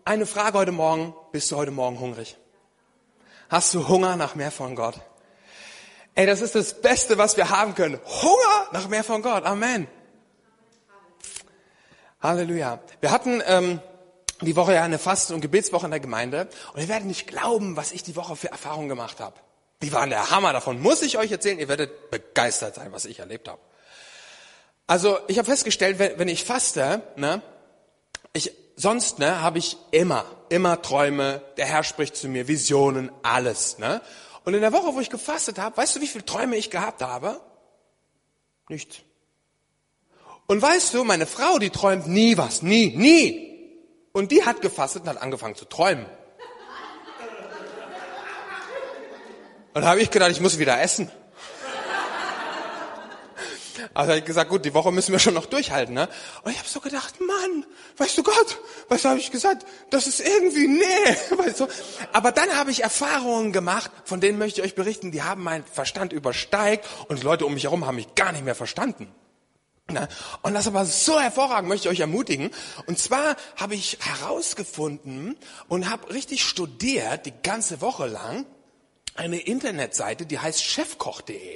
Eine Frage heute Morgen, bist du heute Morgen hungrig? Hast du Hunger nach mehr von Gott? Ey, das ist das Beste, was wir haben können. Hunger nach mehr von Gott. Amen. Halleluja. Wir hatten die Woche ja eine Fasten- und Gebetswoche in der Gemeinde. Und ihr werdet nicht glauben, was ich die Woche für Erfahrungen gemacht habe. Die waren der Hammer. Davon muss ich euch erzählen. Ihr werdet begeistert sein, was ich erlebt habe. Also ich habe festgestellt, wenn ich faste, sonst habe ich immer Träume. Der Herr spricht zu mir, Visionen, alles. Und in der Woche, wo ich gefastet habe, weißt du, wie viele Träume ich gehabt habe? Nichts. Und weißt du, meine Frau, die träumt nie was, nie. Und die hat gefastet und hat angefangen zu träumen. Und da habe ich gedacht, ich muss wieder essen. Also habe ich gesagt, gut, die Woche müssen wir schon noch durchhalten. Und ich habe so gedacht, Mann, weißt du Gott, was habe ich gesagt? Das ist irgendwie, weißt du. Aber dann habe ich Erfahrungen gemacht, von denen möchte ich euch berichten, die haben meinen Verstand übersteigt und die Leute um mich herum haben mich gar nicht mehr verstanden. Und das aber so hervorragend, möchte ich euch ermutigen. Und zwar habe ich herausgefunden und habe richtig studiert, die ganze Woche lang, eine Internetseite, die heißt chefkoch.de.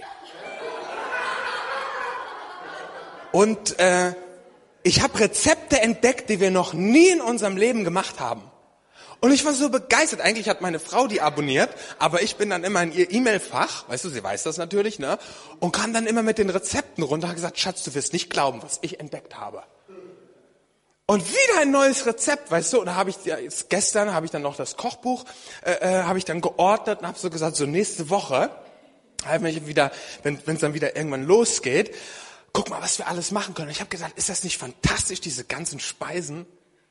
Und ich habe Rezepte entdeckt, die wir noch nie in unserem Leben gemacht haben. Und ich war so begeistert. Eigentlich hat meine Frau die abonniert, aber ich bin dann immer in ihr E-Mail-Fach, weißt du, sie weiß das natürlich, und kam dann immer mit den Rezepten runter und habe gesagt, Schatz, du wirst nicht glauben, was ich entdeckt habe. Und wieder ein neues Rezept, weißt du, und da habe ich gestern habe ich dann noch das Kochbuch habe ich dann geordnet und habe so gesagt, so nächste Woche, wenn es dann wieder irgendwann losgeht, guck mal, was wir alles machen können. Und ich habe gesagt, ist das nicht fantastisch, diese ganzen Speisen?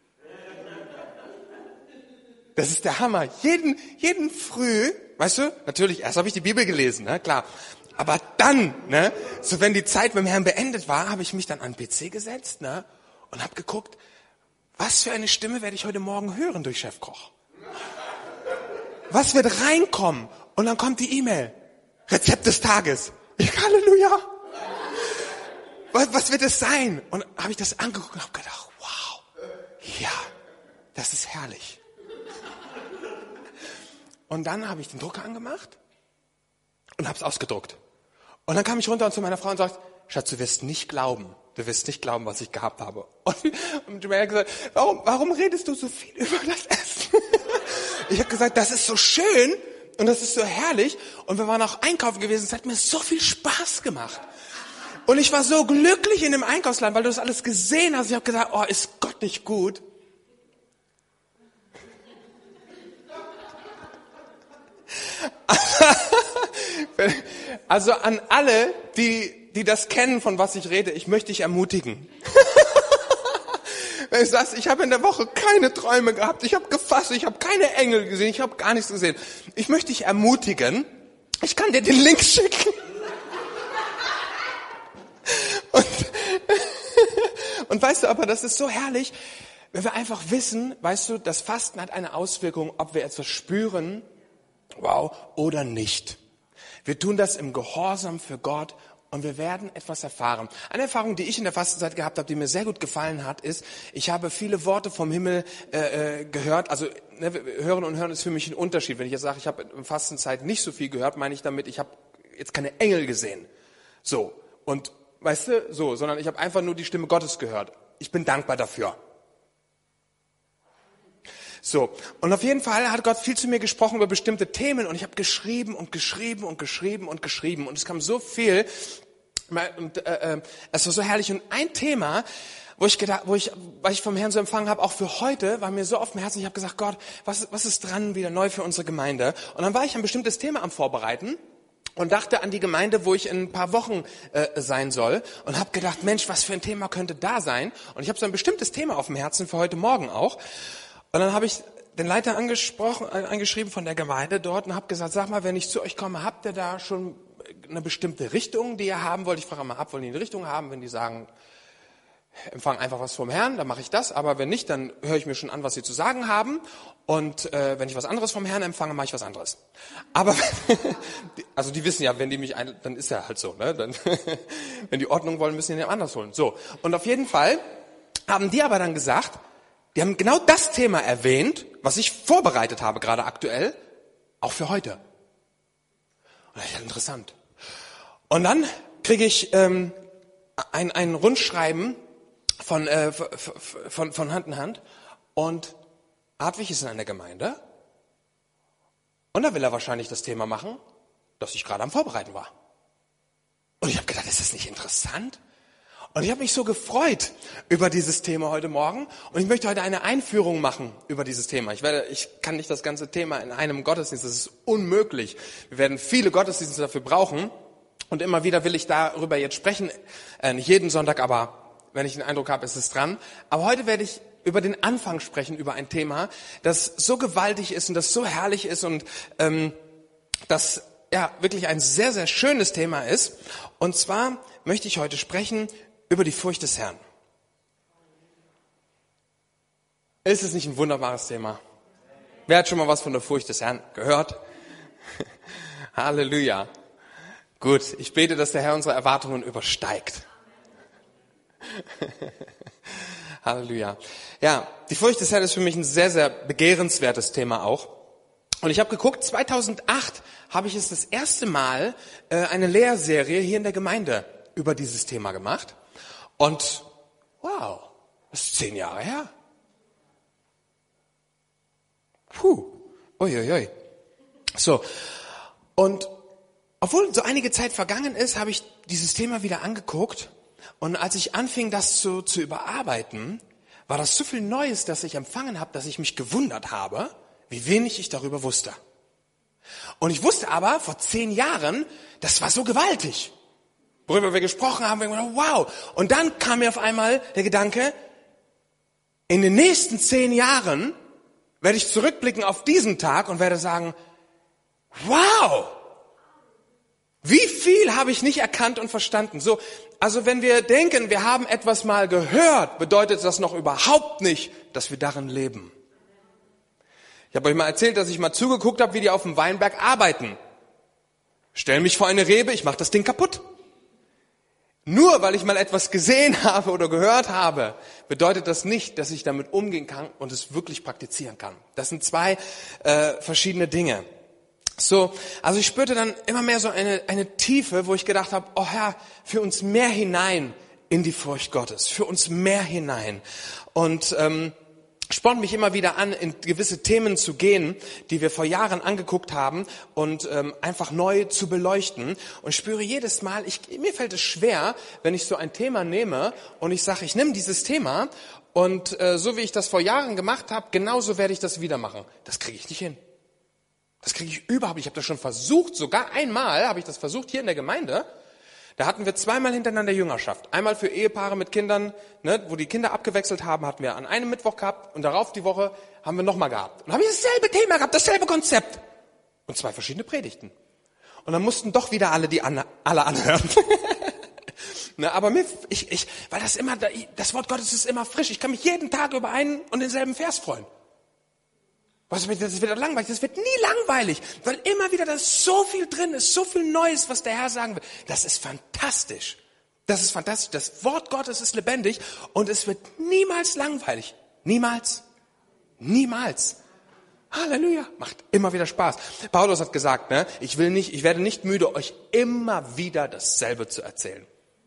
Das ist der Hammer. Jeden Früh, weißt du, natürlich, erst habe ich die Bibel gelesen, klar. Aber dann, so wenn die Zeit beim Herrn beendet war, habe ich mich dann an den PC gesetzt, und habe geguckt, was für eine Stimme werde ich heute Morgen hören durch Chefkoch? Was wird reinkommen? Und dann kommt die E-Mail. Rezept des Tages. Halleluja. Was wird es sein? Und habe ich das angeguckt und habe gedacht, wow, ja, das ist herrlich. Und dann habe ich den Drucker angemacht und habe es ausgedruckt. Und dann kam ich runter und zu meiner Frau und sagte, Schatz, du wirst nicht glauben, was ich gehabt habe. Und Julia hat gesagt, warum redest du so viel über das Essen? Ich habe gesagt, das ist so schön und das ist so herrlich. Und wir waren auch einkaufen gewesen, es hat mir so viel Spaß gemacht. Und ich war so glücklich in dem Einkaufsladen, weil du das alles gesehen hast. Ich habe gesagt, oh, ist Gott nicht gut? Also an alle, die das kennen, von was ich rede, ich möchte dich ermutigen. Wenn du sagst, ich habe in der Woche keine Träume gehabt, ich habe gefasst, ich habe keine Engel gesehen, ich habe gar nichts gesehen. Ich möchte dich ermutigen, ich kann dir den Link schicken. Und weißt du, aber das ist so herrlich, wenn wir einfach wissen, weißt du, das Fasten hat eine Auswirkung, ob wir etwas spüren, wow, oder nicht. Wir tun das im Gehorsam für Gott und wir werden etwas erfahren. Eine Erfahrung, die ich in der Fastenzeit gehabt habe, die mir sehr gut gefallen hat, ist, ich habe viele Worte vom Himmel gehört. Also hören und hören ist für mich ein Unterschied. Wenn ich jetzt sage, ich habe in der Fastenzeit nicht so viel gehört, meine ich damit, ich habe jetzt keine Engel gesehen. So, und weißt du, so, sondern ich habe einfach nur die Stimme Gottes gehört. Ich bin dankbar dafür. So, und auf jeden Fall hat Gott viel zu mir gesprochen über bestimmte Themen und ich habe geschrieben und es kam so viel und es war so herrlich. Und ein Thema, was ich vom Herrn so empfangen habe, auch für heute, war mir so auf dem Herzen. Ich habe gesagt, Gott, was ist dran wieder neu für unsere Gemeinde? Und dann war ich ein bestimmtes Thema am Vorbereiten und dachte an die Gemeinde, wo ich in ein paar Wochen sein soll und habe gedacht, Mensch, was für ein Thema könnte da sein? Und ich habe so ein bestimmtes Thema auf dem Herzen für heute Morgen auch. Und dann habe ich den Leiter angeschrieben von der Gemeinde dort und habe gesagt, sag mal, wenn ich zu euch komme, habt ihr da schon eine bestimmte Richtung, die ihr haben wollt? Ich frage mal ab, wollen die eine Richtung haben? Wenn die sagen, empfang einfach was vom Herrn, dann mache ich das. Aber wenn nicht, dann höre ich mir schon an, was sie zu sagen haben. Und wenn ich was anderes vom Herrn empfange, mache ich was anderes. Aber also die wissen ja, wenn die mich dann ist ja halt so. Dann, wenn die Ordnung wollen, müssen die jemand anders holen. So, und auf jeden Fall haben die aber dann gesagt, Die haben genau das Thema erwähnt, was ich vorbereitet habe, gerade aktuell, auch für heute. Und das ist interessant. Und dann kriege ich ein Rundschreiben von Hand in Hand. Und Hartwig ist in einer Gemeinde. Und da will er wahrscheinlich das Thema machen, das ich gerade am Vorbereiten war. Und ich habe gedacht, ist das nicht interessant? Und ich habe mich so gefreut über dieses Thema heute Morgen. Und ich möchte heute eine Einführung machen über dieses Thema. Ich kann nicht das ganze Thema in einem Gottesdienst, das ist unmöglich. Wir werden viele Gottesdienste dafür brauchen. Und immer wieder will ich darüber jetzt sprechen. Nicht jeden Sonntag, aber wenn ich den Eindruck habe, ist es dran. Aber heute werde ich über den Anfang sprechen, über ein Thema, das so gewaltig ist und das so herrlich ist und das ja wirklich ein sehr, sehr schönes Thema ist. Und zwar möchte ich heute sprechen über die Furcht des Herrn. Ist es nicht ein wunderbares Thema? Wer hat schon mal was von der Furcht des Herrn gehört? Halleluja. Gut, ich bete, dass der Herr unsere Erwartungen übersteigt. Halleluja. Ja, die Furcht des Herrn ist für mich ein sehr, sehr begehrenswertes Thema auch. Und ich habe geguckt, 2008 habe ich es das erste Mal eine Lehrserie hier in der Gemeinde über dieses Thema gemacht. Und wow, das ist 10 Jahre her. Uiuiui. So, und obwohl so einige Zeit vergangen ist, habe ich dieses Thema wieder angeguckt. Und als ich anfing, das zu überarbeiten, war das so viel Neues, das ich empfangen habe, dass ich mich gewundert habe, wie wenig ich darüber wusste. Und ich wusste aber, vor 10 Jahren, das war so gewaltig. Worüber wir gesprochen haben, wir haben gedacht, wow. Und dann kam mir auf einmal der Gedanke, in den nächsten 10 Jahren werde ich zurückblicken auf diesen Tag und werde sagen, wow, wie viel habe ich nicht erkannt und verstanden. So, also wenn wir denken, wir haben etwas mal gehört, bedeutet das noch überhaupt nicht, dass wir darin leben. Ich habe euch mal erzählt, dass ich mal zugeguckt habe, wie die auf dem Weinberg arbeiten. Stell mich vor eine Rebe, ich mache das Ding kaputt. Nur weil ich mal etwas gesehen habe oder gehört habe, bedeutet das nicht, dass ich damit umgehen kann und es wirklich praktizieren kann. Das sind 2 verschiedene Dinge. So, also ich spürte dann immer mehr so eine Tiefe, wo ich gedacht habe, oh Herr, für uns mehr hinein in die Furcht Gottes, für uns mehr hinein. Und spornt mich immer wieder an, in gewisse Themen zu gehen, die wir vor Jahren angeguckt haben und einfach neu zu beleuchten. Und ich spüre jedes Mal, mir fällt es schwer, wenn ich so ein Thema nehme und ich sage, ich nehme dieses Thema und so wie ich das vor Jahren gemacht habe, genauso werde ich das wieder machen. Das kriege ich nicht hin. Das kriege ich überhaupt nicht. Ich habe das schon versucht, sogar einmal habe ich das versucht hier in der Gemeinde. Da hatten wir 2-mal hintereinander Jüngerschaft. Einmal für Ehepaare mit Kindern, ne, wo die Kinder abgewechselt haben, hatten wir an einem Mittwoch gehabt und darauf die Woche haben wir nochmal gehabt. Und dann habe ich dasselbe Thema gehabt, dasselbe Konzept. Und 2 verschiedene Predigten. Und dann mussten doch wieder alle alle anhören. Ne, aber weil das Wort Gottes ist immer frisch. Ich kann mich jeden Tag über einen und denselben Vers freuen. Das wird langweilig, das wird nie langweilig, weil immer wieder da so viel drin ist, so viel Neues, was der Herr sagen will. Das ist fantastisch. Das ist fantastisch. Das Wort Gottes ist lebendig und es wird niemals langweilig. Niemals. Niemals. Halleluja. Macht immer wieder Spaß. Paulus hat gesagt, ne, ich werde nicht müde, euch immer wieder dasselbe zu erzählen.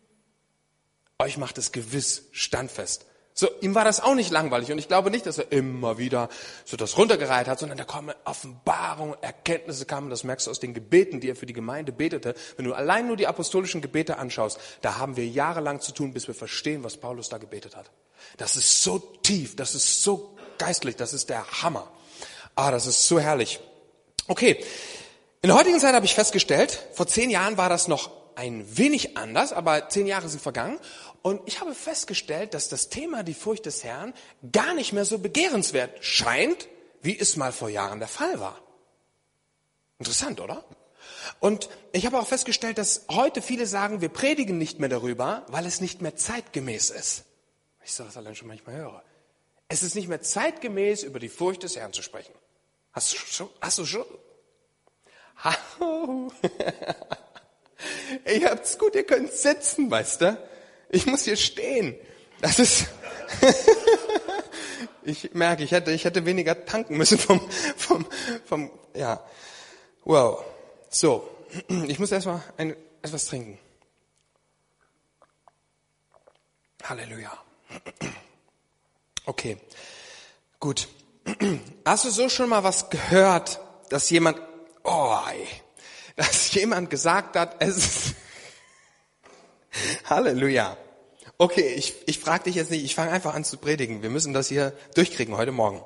Euch macht es gewiss standfest. So, ihm war das auch nicht langweilig und ich glaube nicht, dass er immer wieder so das runtergereiht hat, sondern da kommen Offenbarungen, Erkenntnisse kamen, das merkst du aus den Gebeten, die er für die Gemeinde betete. Wenn du allein nur die apostolischen Gebete anschaust, da haben wir jahrelang zu tun, bis wir verstehen, was Paulus da gebetet hat. Das ist so tief, das ist so geistlich, das ist der Hammer. Das ist so herrlich. Okay, in der heutigen Zeit habe ich festgestellt, vor 10 Jahren war das noch ein wenig anders, aber 10 Jahre sind vergangen. Und ich habe festgestellt, dass das Thema die Furcht des Herrn gar nicht mehr so begehrenswert scheint, wie es mal vor Jahren der Fall war. Interessant, oder? Und ich habe auch festgestellt, dass heute viele sagen, wir predigen nicht mehr darüber, weil es nicht mehr zeitgemäß ist. Ich sage das allein schon manchmal höre. Es ist nicht mehr zeitgemäß, über die Furcht des Herrn zu sprechen. Hast du schon? Hallo. Ihr habt's gut, ihr könnt sitzen, weißt du? Ich muss hier stehen. Das ist, Ich merke, ich hätte weniger tanken müssen ja. Wow. So. Ich muss erstmal etwas trinken. Halleluja. Okay. Gut. Hast du so schon mal was gehört, dass jemand gesagt hat, es ist Halleluja. Okay, ich frage dich jetzt nicht, ich fange einfach an zu predigen. Wir müssen das hier durchkriegen heute Morgen.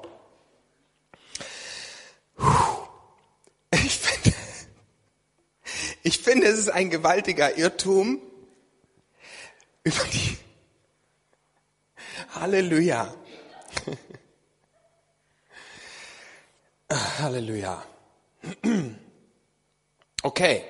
Ich finde, es ist ein gewaltiger Irrtum über die Halleluja. Halleluja. Okay.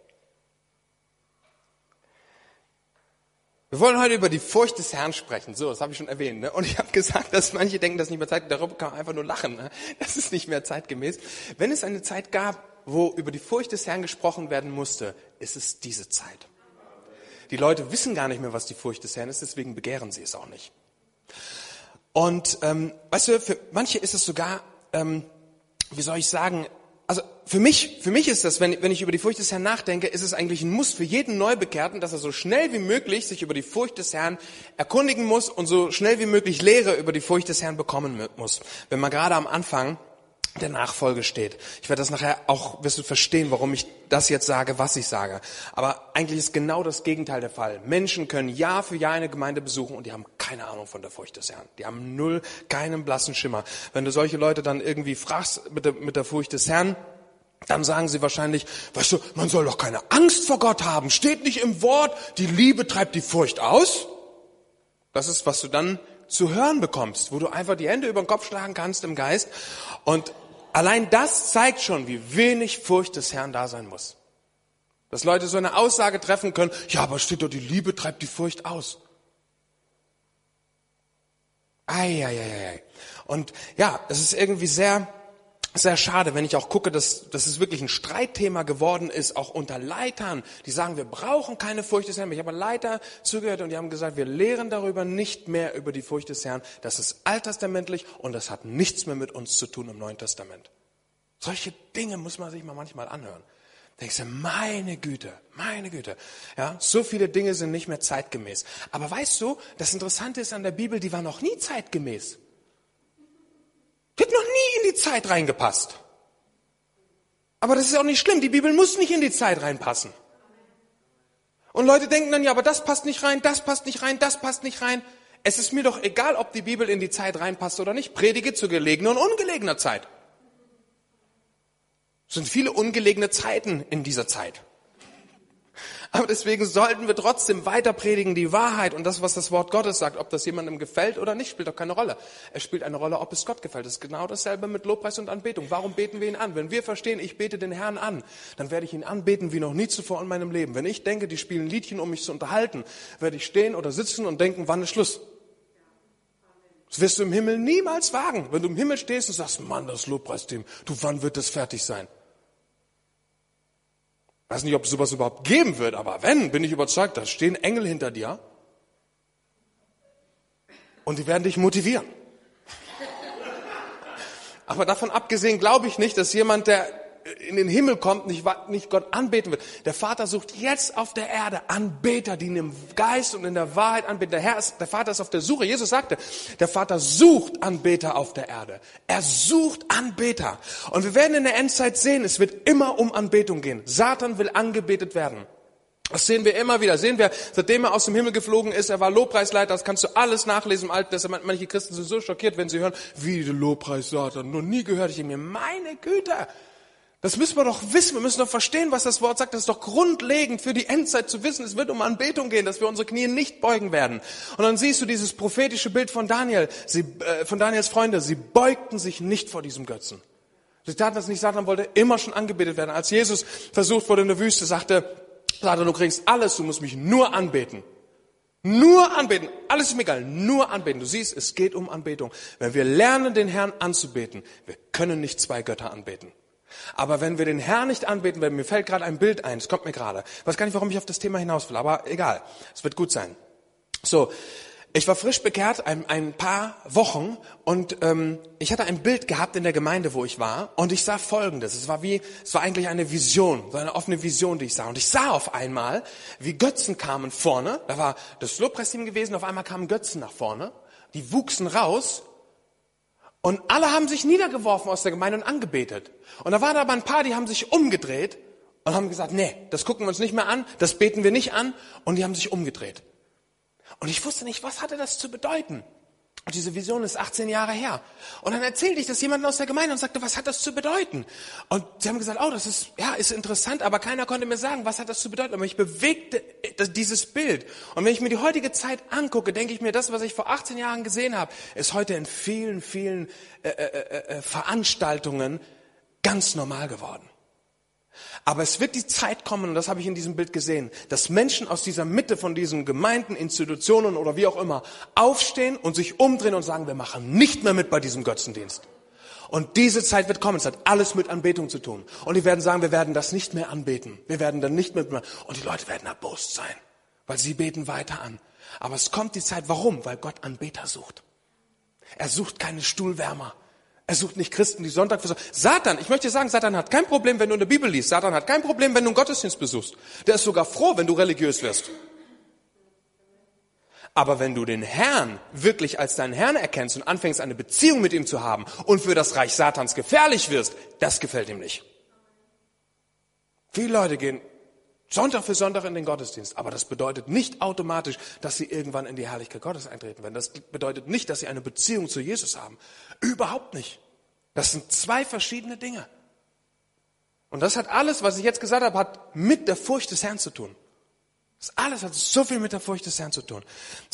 Wir wollen heute über die Furcht des Herrn sprechen. So, das habe ich schon erwähnt. Ne? Und ich habe gesagt, dass manche denken, das ist nicht mehr Zeit. Darüber kann man einfach nur lachen. Ne? Das ist nicht mehr zeitgemäß. Wenn es eine Zeit gab, wo über die Furcht des Herrn gesprochen werden musste, ist es diese Zeit. Die Leute wissen gar nicht mehr, was die Furcht des Herrn ist, deswegen begehren sie es auch nicht. Und weißt du, für manche ist es sogar, wie soll ich sagen, also für mich ist das, wenn ich über die Furcht des Herrn nachdenke, ist es eigentlich ein Muss für jeden Neubekehrten, dass er so schnell wie möglich sich über die Furcht des Herrn erkundigen muss und so schnell wie möglich Lehre über die Furcht des Herrn bekommen muss. Wenn man gerade am Anfang der Nachfolge steht. Ich werde das nachher auch, wirst du verstehen, warum ich das jetzt sage, was ich sage. Aber eigentlich ist genau das Gegenteil der Fall. Menschen können Jahr für Jahr eine Gemeinde besuchen und die haben keine Ahnung von der Furcht des Herrn. Die haben keinen blassen Schimmer. Wenn du solche Leute dann irgendwie fragst mit der Furcht des Herrn, dann sagen sie wahrscheinlich, weißt du, man soll doch keine Angst vor Gott haben. Steht nicht im Wort, die Liebe treibt die Furcht aus? Das ist, was du dann zu hören bekommst, wo du einfach die Hände über den Kopf schlagen kannst im Geist. Und allein das zeigt schon, wie wenig Furcht des Herrn da sein muss. Dass Leute so eine Aussage treffen können, ja, aber steht doch, die Liebe treibt die Furcht aus. Ei. Und ja, es ist irgendwie sehr, sehr schade, wenn ich auch gucke, dass es wirklich ein Streitthema geworden ist, auch unter Leitern, die sagen, wir brauchen keine Furcht des Herrn. Ich habe Leiter zugehört und die haben gesagt, wir lehren darüber nicht mehr über die Furcht des Herrn. Das ist alttestamentlich und das hat nichts mehr mit uns zu tun im Neuen Testament. Solche Dinge muss man sich mal manchmal anhören. Da denkst du, meine Güte. Ja, so viele Dinge sind nicht mehr zeitgemäß. Aber weißt du, das Interessante ist an der Bibel, die war noch nie zeitgemäß. Die hat noch nie in die Zeit reingepasst. Aber das ist auch nicht schlimm. Die Bibel muss nicht in die Zeit reinpassen. Und Leute denken dann, ja, aber das passt nicht rein, das passt nicht rein, das passt nicht rein. Es ist mir doch egal, ob die Bibel in die Zeit reinpasst oder nicht. Predige zu gelegener und ungelegener Zeit. Es sind viele ungelegene Zeiten in dieser Zeit. Aber deswegen sollten wir trotzdem weiter predigen die Wahrheit und das, was das Wort Gottes sagt. Ob das jemandem gefällt oder nicht, spielt doch keine Rolle. Es spielt eine Rolle, ob es Gott gefällt. Es ist genau dasselbe mit Lobpreis und Anbetung. Warum beten wir ihn an? Wenn wir verstehen, ich bete den Herrn an, dann werde ich ihn anbeten wie noch nie zuvor in meinem Leben. Wenn ich denke, die spielen Liedchen, um mich zu unterhalten, werde ich stehen oder sitzen und denken, wann ist Schluss? Das wirst du im Himmel niemals wagen. Wenn du im Himmel stehst und sagst, Mann, das Lobpreisteam, du, wann wird das fertig sein? Ich weiß nicht, ob es sowas überhaupt geben wird, aber wenn, bin ich überzeugt, da stehen Engel hinter dir und die werden dich motivieren. Aber davon abgesehen glaube ich nicht, dass jemand, der in den Himmel kommt, nicht Gott anbeten wird. Der Vater sucht jetzt auf der Erde Anbeter, die ihn im Geist und in der Wahrheit anbeten. Der Vater ist auf der Suche. Jesus sagte, der Vater sucht Anbeter auf der Erde. Er sucht Anbeter. Und wir werden in der Endzeit sehen, es wird immer um Anbetung gehen. Satan will angebetet werden. Das sehen wir immer wieder. Sehen wir, seitdem er aus dem Himmel geflogen ist, er war Lobpreisleiter, das kannst du alles nachlesen im Alten Testament. Manche Christen sind so schockiert, wenn sie hören, wie der Lobpreis Satan, noch nie gehört. Ich denke mir, meine Güte. Das müssen wir doch wissen, wir müssen doch verstehen, was das Wort sagt. Das ist doch grundlegend für die Endzeit zu wissen. Es wird um Anbetung gehen, dass wir unsere Knie nicht beugen werden. Und dann siehst du dieses prophetische Bild von Daniel, von Daniels Freunde. Sie beugten sich nicht vor diesem Götzen. Sie taten das nicht, Satan wollte immer schon angebetet werden. Als Jesus versucht wurde in der Wüste, sagte Satan, du kriegst alles, du musst mich nur anbeten. Nur anbeten, alles ist mir egal, nur anbeten. Du siehst, es geht um Anbetung. Wenn wir lernen, den Herrn anzubeten, wir können nicht zwei Götter anbeten. Aber wenn wir den Herrn nicht anbeten werden, mir fällt gerade ein Bild ein, es kommt mir gerade. Ich weiß gar nicht, warum ich auf das Thema hinaus will, aber egal, es wird gut sein. So, Ich war frisch bekehrt, ein paar Wochen, und ich hatte ein Bild gehabt in der Gemeinde, wo ich war, und ich sah Folgendes. Es war eigentlich eine Vision, so eine offene Vision, die ich sah. Und ich sah auf einmal, wie Götzen kamen vorne. Da war das Lobpreisteam gewesen, auf einmal kamen Götzen nach vorne. Die wuchsen raus und alle haben sich niedergeworfen aus der Gemeinde und angebetet. Und da waren aber ein paar, die haben sich umgedreht und haben gesagt, nee, das gucken wir uns nicht mehr an, das beten wir nicht an. Und die haben sich umgedreht. Und ich wusste nicht, was hatte das zu bedeuten. Und diese Vision ist 18 Jahre her. Und dann erzählte ich das jemandem aus der Gemeinde und sagte, was hat das zu bedeuten? Und sie haben gesagt, oh, das ist interessant, aber keiner konnte mir sagen, was hat das zu bedeuten. Aber ich bewegte dieses Bild. Und wenn ich mir die heutige Zeit angucke, denke ich mir, das, was ich vor 18 Jahren gesehen habe, ist heute in vielen, vielen Veranstaltungen ganz normal geworden. Aber es wird die Zeit kommen, und das habe ich in diesem Bild gesehen, dass Menschen aus dieser Mitte von diesen Gemeinden, Institutionen oder wie auch immer aufstehen und sich umdrehen und sagen, wir machen nicht mehr mit bei diesem Götzendienst. Und diese Zeit wird kommen, es hat alles mit Anbetung zu tun. Und die werden sagen, wir werden das nicht mehr anbeten. Wir werden dann nicht mehr, und die Leute werden erbost sein, weil sie beten weiter an. Aber es kommt die Zeit, warum? Weil Gott Anbeter sucht. Er sucht keine Stuhlwärmer. Er sucht nicht Christen, die Sonntag versorgen. Satan, ich möchte dir sagen, Satan hat kein Problem, wenn du in der Bibel liest. Satan hat kein Problem, wenn du einen Gottesdienst besuchst. Der ist sogar froh, wenn du religiös wirst. Aber wenn du den Herrn wirklich als deinen Herrn erkennst und anfängst, eine Beziehung mit ihm zu haben und für das Reich Satans gefährlich wirst, das gefällt ihm nicht. Viele Leute gehen Sonntag für Sonntag in den Gottesdienst, aber das bedeutet nicht automatisch, dass sie irgendwann in die Herrlichkeit Gottes eintreten werden. Das bedeutet nicht, dass sie eine Beziehung zu Jesus haben. Überhaupt nicht. Das sind zwei verschiedene Dinge. Und das hat alles, was ich jetzt gesagt habe, hat mit der Furcht des Herrn zu tun. Das alles hat so viel mit der Furcht des Herrn zu tun.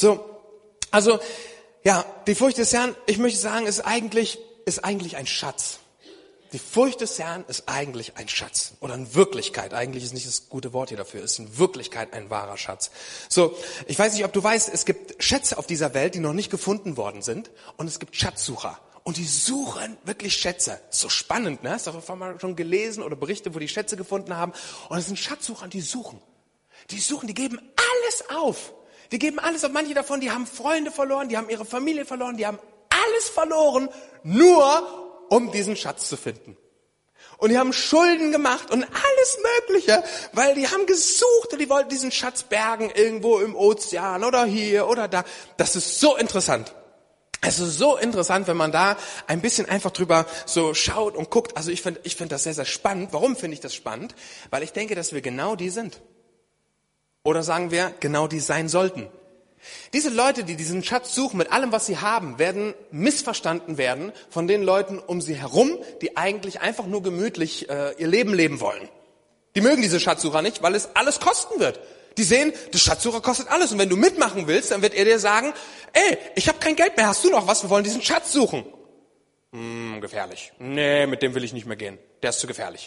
Die Furcht des Herrn, ich möchte sagen, ist eigentlich ein Schatz. Die Furcht des Herrn ist eigentlich ein Schatz. Oder in Wirklichkeit, eigentlich ist nicht das gute Wort hier dafür, ist in Wirklichkeit ein wahrer Schatz. Ich weiß nicht, ob du weißt, es gibt Schätze auf dieser Welt, die noch nicht gefunden worden sind. Und es gibt Schatzsucher. Und die suchen wirklich Schätze. So spannend, ne? Hast du auch mal schon gelesen oder Berichte, wo die Schätze gefunden haben. Und es sind Schatzsucher, die suchen. Die geben alles auf. Die geben alles auf. Manche davon, die haben Freunde verloren, die haben ihre Familie verloren, die haben alles verloren, nur um diesen Schatz zu finden. Und die haben Schulden gemacht und alles Mögliche, weil die haben gesucht und die wollten diesen Schatz bergen irgendwo im Ozean oder hier oder da. Das ist so interessant. Es ist so interessant, wenn man da ein bisschen einfach drüber so schaut und guckt. Also ich finde das sehr, sehr spannend. Warum finde ich das spannend? Weil ich denke, dass wir genau die sind. Oder sagen wir, genau die sein sollten. Diese Leute, die diesen Schatz suchen mit allem, was sie haben, werden missverstanden werden von den Leuten um sie herum, die eigentlich einfach nur gemütlich ihr Leben leben wollen. Die mögen diese Schatzsucher nicht, weil es alles kosten wird. Die sehen, der Schatzsucher kostet alles. Und wenn du mitmachen willst, dann wird er dir sagen, ey, ich habe kein Geld mehr, hast du noch was? Wir wollen diesen Schatz suchen. Gefährlich. Nee, mit dem will ich nicht mehr gehen. Der ist zu gefährlich.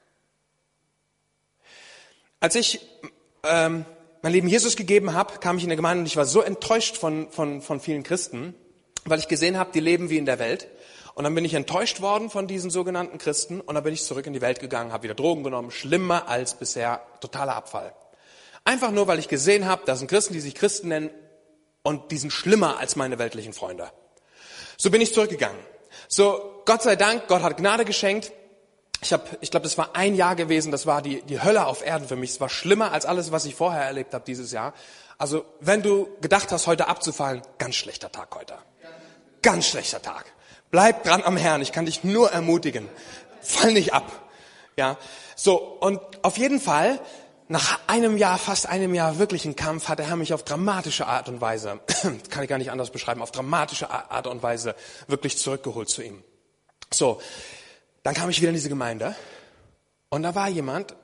Als ich mein Leben Jesus gegeben habe, kam ich in der Gemeinde und ich war so enttäuscht von vielen Christen, weil ich gesehen habe, die leben wie in der Welt. Und dann bin ich enttäuscht worden von diesen sogenannten Christen und dann bin ich zurück in die Welt gegangen, habe wieder Drogen genommen, schlimmer als bisher, totaler Abfall. Einfach nur, weil ich gesehen habe, das sind Christen, die sich Christen nennen und die sind schlimmer als meine weltlichen Freunde. So bin ich zurückgegangen. So, Gott sei Dank, Gott hat Gnade geschenkt. Ich glaube, das war ein Jahr gewesen, das war die Hölle auf Erden für mich. Es war schlimmer als alles, was ich vorher erlebt habe dieses Jahr. Also, wenn du gedacht hast, heute abzufallen, ganz schlechter Tag heute. Ganz schlechter Tag. Bleib dran am Herrn, ich kann dich nur ermutigen. Fall nicht ab. Ja, so, und auf jeden Fall, nach fast einem Jahr wirklichen Kampf, hat der Herr mich auf dramatische Art und Weise, kann ich gar nicht anders beschreiben, auf dramatische Art und Weise wirklich zurückgeholt zu ihm. So, dann kam ich wieder in diese Gemeinde und da war jemand,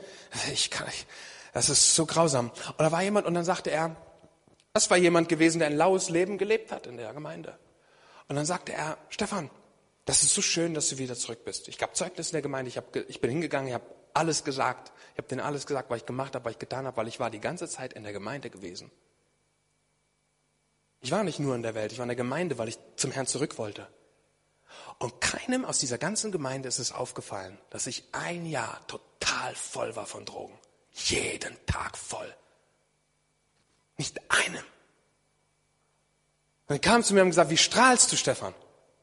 das ist so grausam, und da war jemand und dann sagte er, das war jemand gewesen, der ein laues Leben gelebt hat in der Gemeinde. Und dann sagte er, Stefan, das ist so schön, dass du wieder zurück bist. Ich gab Zeugnis in der Gemeinde, ich bin hingegangen, ich habe alles gesagt. Ich habe denen alles gesagt, was ich gemacht habe, was ich getan habe, weil ich war die ganze Zeit in der Gemeinde gewesen. Ich war nicht nur in der Welt, ich war in der Gemeinde, weil ich zum Herrn zurück wollte. Und keinem aus dieser ganzen Gemeinde ist es aufgefallen, dass ich ein Jahr total voll war von Drogen. Jeden Tag voll. Nicht einem. Und er kam zu mir und gesagt, wie strahlst du, Stefan?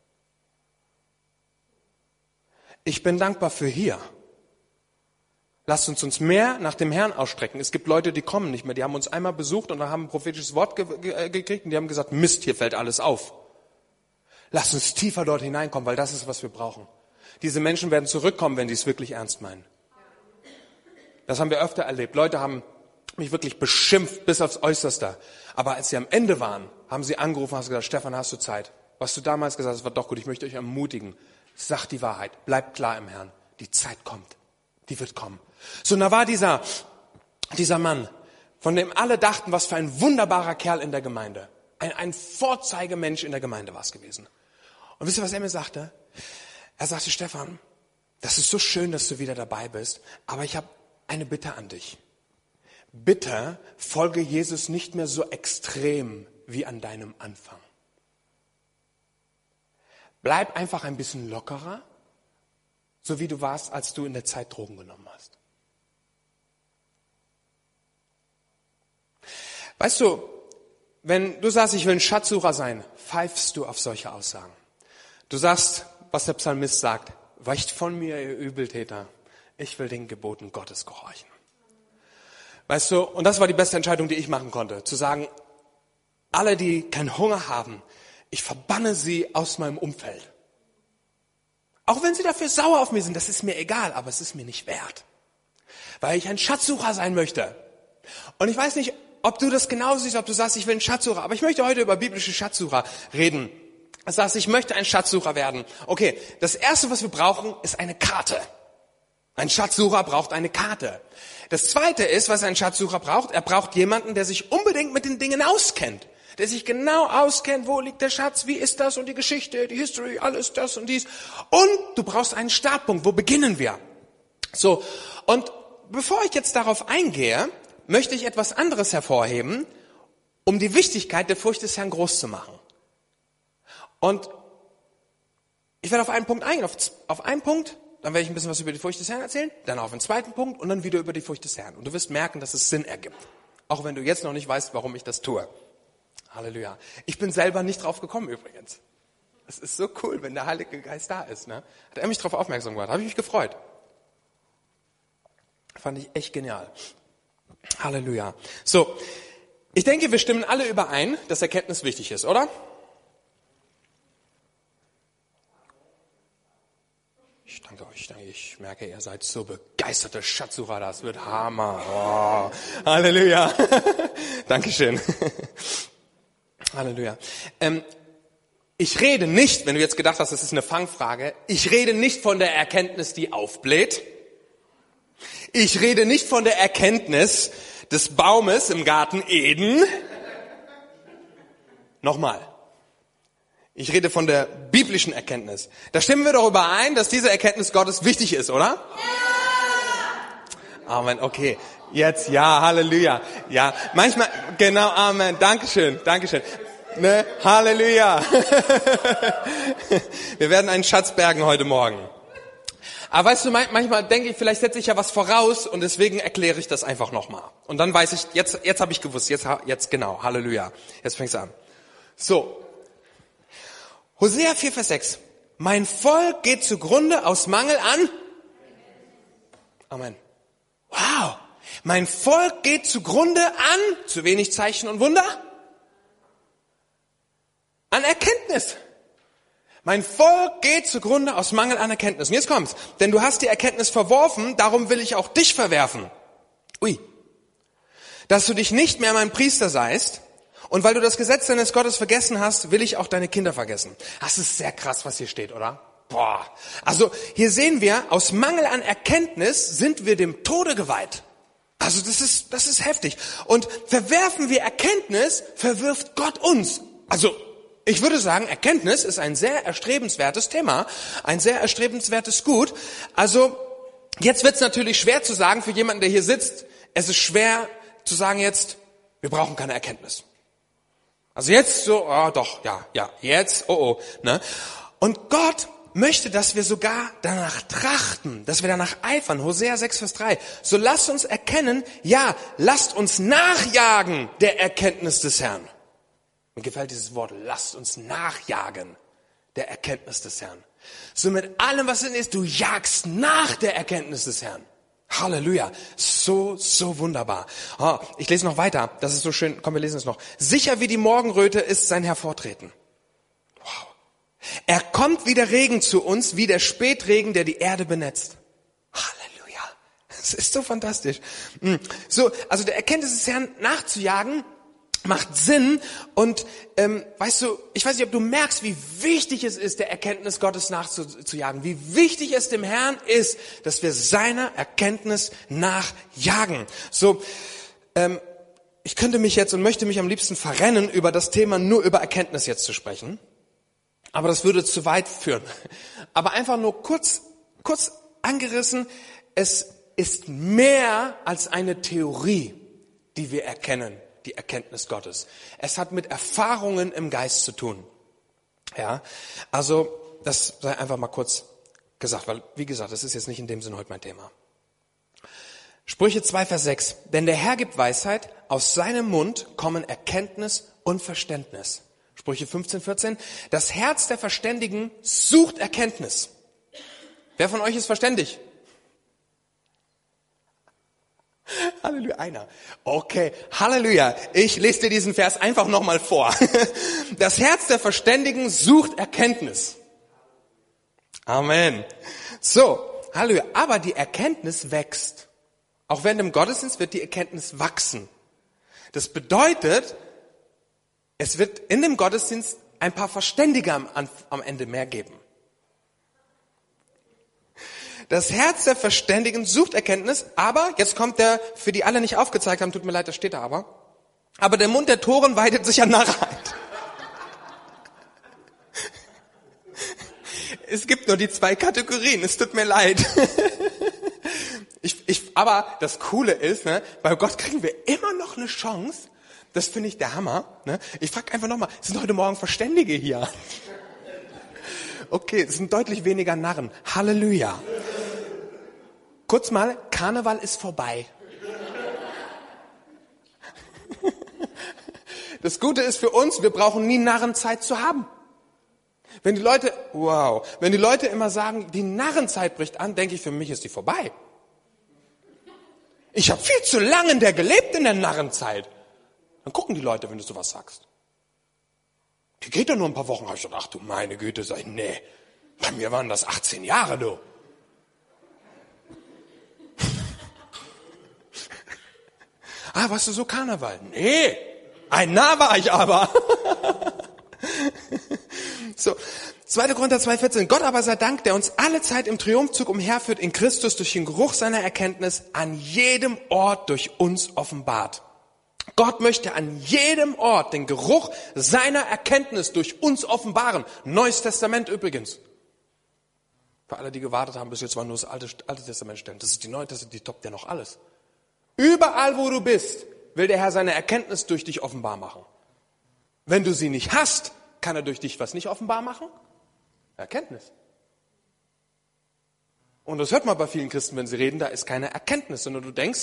Ich bin dankbar für hier. Lasst uns mehr nach dem Herrn ausstrecken. Es gibt Leute, die kommen nicht mehr. Die haben uns einmal besucht und dann haben ein prophetisches Wort gekriegt und die haben gesagt, Mist, hier fällt alles auf. Lasst uns tiefer dort hineinkommen, weil das ist, was wir brauchen. Diese Menschen werden zurückkommen, wenn sie es wirklich ernst meinen. Das haben wir öfter erlebt. Leute haben mich wirklich beschimpft bis aufs Äußerste. Aber als sie am Ende waren, haben sie angerufen und haben gesagt, Stefan, hast du Zeit? Was du damals gesagt hast, war doch gut. Ich möchte euch ermutigen. Sagt die Wahrheit. Bleibt klar im Herrn. Die Zeit kommt. Die wird kommen. So, und da war dieser Mann, von dem alle dachten, was für ein wunderbarer Kerl in der Gemeinde. Ein Vorzeigemensch in der Gemeinde war es gewesen. Und wisst ihr, was er mir sagte? Er sagte, Stefan, das ist so schön, dass du wieder dabei bist, aber ich habe eine Bitte an dich. Bitte folge Jesus nicht mehr so extrem wie an deinem Anfang. Bleib einfach ein bisschen lockerer, so wie du warst, als du in der Zeit Drogen genommen hast. Weißt du, wenn du sagst, ich will ein Schatzsucher sein, pfeifst du auf solche Aussagen. Du sagst, was der Psalmist sagt, weicht von mir, ihr Übeltäter, ich will den Geboten Gottes gehorchen. Weißt du, und das war die beste Entscheidung, die ich machen konnte, zu sagen, alle, die keinen Hunger haben, ich verbanne sie aus meinem Umfeld. Auch wenn sie dafür sauer auf mir sind, das ist mir egal, aber es ist mir nicht wert. Weil ich ein Schatzsucher sein möchte. Und ich weiß nicht, ob du das genauso siehst, ob du sagst, ich will ein Schatzsucher, aber ich möchte heute über biblische Schatzsucher reden. Du sagst, ich möchte ein Schatzsucher werden. Okay, das Erste, was wir brauchen, ist eine Karte. Ein Schatzsucher braucht eine Karte. Das Zweite ist, was ein Schatzsucher braucht, er braucht jemanden, der sich unbedingt mit den Dingen auskennt. Der sich genau auskennt, wo liegt der Schatz, wie ist das und die Geschichte, die History, alles das und dies. Und du brauchst einen Startpunkt, wo beginnen wir? So, und bevor ich jetzt darauf eingehe, möchte ich etwas anderes hervorheben, um die Wichtigkeit der Furcht des Herrn groß zu machen. Und ich werde auf einen Punkt eingehen, auf einen Punkt, dann werde ich ein bisschen was über die Furcht des Herrn erzählen, dann auf einen zweiten Punkt und dann wieder über die Furcht des Herrn. Und du wirst merken, dass es Sinn ergibt. Auch wenn du jetzt noch nicht weißt, warum ich das tue. Halleluja. Ich bin selber nicht drauf gekommen übrigens. Es ist so cool, wenn der Heilige Geist da ist. Ne? Hat er mich darauf aufmerksam gemacht. Habe ich mich gefreut. Fand ich echt genial. Halleluja. So, ich denke, wir stimmen alle überein, dass Erkenntnis wichtig ist, oder? Ich danke euch. Ich merke, ihr seid so begeisterte Schatzsucher. Das wird Hammer. Oh, Halleluja. Dankeschön. Halleluja. Ich rede nicht, wenn du jetzt gedacht hast, das ist eine Fangfrage, ich rede nicht von der Erkenntnis, die aufbläht. Ich rede nicht von der Erkenntnis des Baumes im Garten Eden. Nochmal. Ich rede von der biblischen Erkenntnis. Da stimmen wir doch überein, dass diese Erkenntnis Gottes wichtig ist, oder? Ja! Amen, okay. Jetzt, ja, Halleluja. Ja, manchmal, genau, Amen. Dankeschön. Ne? Halleluja. Wir werden einen Schatz bergen heute Morgen. Aber weißt du, manchmal denke ich, vielleicht setze ich ja was voraus und deswegen erkläre ich das einfach nochmal. Und dann weiß ich, jetzt habe ich gewusst, jetzt genau, Halleluja. Jetzt fängst du an. So. Hosea 4, Vers 6. Mein Volk geht zugrunde aus Mangel an. Amen. Wow. Mein Volk geht zugrunde an, zu wenig Zeichen und Wunder, an Erkenntnis. Mein Volk geht zugrunde aus Mangel an Erkenntnis. Und jetzt kommt's. Denn du hast die Erkenntnis verworfen, darum will ich auch dich verwerfen. Ui. Dass du dich nicht mehr mein Priester seist, und weil du das Gesetz deines Gottes vergessen hast, will ich auch deine Kinder vergessen. Das ist sehr krass, was hier steht, oder? Boah. Also hier sehen wir, aus Mangel an Erkenntnis sind wir dem Tode geweiht. Also das ist heftig. Und verwerfen wir Erkenntnis, verwirft Gott uns. Also ich würde sagen, Erkenntnis ist ein sehr erstrebenswertes Thema, ein sehr erstrebenswertes Gut. Also jetzt wird's natürlich schwer zu sagen für jemanden, der hier sitzt, es ist schwer zu sagen jetzt, wir brauchen keine Erkenntnis. Also jetzt so, jetzt, ne? Und Gott möchte, dass wir sogar danach trachten, dass wir danach eifern. Hosea 6, Vers 3. So lasst uns erkennen, ja, lasst uns nachjagen der Erkenntnis des Herrn. Mir gefällt dieses Wort, lasst uns nachjagen der Erkenntnis des Herrn. So mit allem, was in ist, du jagst nach der Erkenntnis des Herrn. Halleluja. So wunderbar. Oh, ich lese noch weiter. Das ist so schön. Komm, wir lesen es noch. Sicher wie die Morgenröte ist sein Hervortreten. Wow. Er kommt wie der Regen zu uns, wie der Spätregen, der die Erde benetzt. Halleluja. Das ist so fantastisch. So, also der Erkenntnis des Herrn nachzujagen, macht Sinn und weißt du, ich weiß nicht, ob du merkst, wie wichtig es ist, der Erkenntnis Gottes nachzujagen, wie wichtig es dem Herrn ist, dass wir seiner Erkenntnis nachjagen. So, ich könnte mich jetzt und möchte mich am liebsten verrennen, über das Thema nur über Erkenntnis jetzt zu sprechen, aber das würde zu weit führen. Aber einfach nur kurz angerissen, es ist mehr als eine Theorie, die wir erkennen. Die Erkenntnis Gottes. Es hat mit Erfahrungen im Geist zu tun. Ja, also das sei einfach mal kurz gesagt, weil wie gesagt, das ist jetzt nicht in dem Sinne heute mein Thema. Sprüche 2, Vers 6. Denn der Herr gibt Weisheit, aus seinem Mund kommen Erkenntnis und Verständnis. Sprüche 15, 14. Das Herz der Verständigen sucht Erkenntnis. Wer von euch ist verständig? Halleluja, einer. Okay, Halleluja. Ich lese dir diesen Vers einfach nochmal vor. Das Herz der Verständigen sucht Erkenntnis. Amen. So, Halleluja. Aber die Erkenntnis wächst. Auch während dem Gottesdienst wird die Erkenntnis wachsen. Das bedeutet, es wird in dem Gottesdienst ein paar Verständige am Ende mehr geben. Das Herz der Verständigen sucht Erkenntnis, aber, jetzt kommt der, für die alle nicht aufgezeigt haben, tut mir leid, das steht da aber der Mund der Toren weidet sich an Narrheit. Es gibt nur die 2 Kategorien, es tut mir leid. Aber das Coole ist, ne, bei Gott kriegen wir immer noch eine Chance, das finde ich der Hammer. Ne? Ich frage einfach nochmal, sind heute Morgen Verständige hier? Okay, es sind deutlich weniger Narren. Halleluja. Kurz mal, Karneval ist vorbei. Das Gute ist für uns, wir brauchen nie Narrenzeit zu haben. Wenn die Leute immer sagen, die Narrenzeit bricht an, denke ich, für mich ist die vorbei. Ich habe viel zu lange in der gelebt in der Narrenzeit. Dann gucken die Leute, wenn du sowas sagst. Die geht doch nur ein paar Wochen. Habe ich gedacht, ach du meine Güte, sag ich, nee, bei mir waren das 18 Jahre, du. Warst du so Karneval? Nee, ein Narr war ich aber. So, 2. Korinther 2,14. Gott aber sei Dank, der uns alle Zeit im Triumphzug umherführt in Christus durch den Geruch seiner Erkenntnis an jedem Ort durch uns offenbart. Gott möchte an jedem Ort den Geruch seiner Erkenntnis durch uns offenbaren. Neues Testament übrigens. Für alle, die gewartet haben, bis jetzt war nur das Alte Testament stellen. Das ist die Neue Testament, die toppt ja noch alles. Überall, wo du bist, will der Herr seine Erkenntnis durch dich offenbar machen. Wenn du sie nicht hast, kann er durch dich was nicht offenbar machen? Erkenntnis. Und das hört man bei vielen Christen, wenn sie reden, da ist keine Erkenntnis, sondern du denkst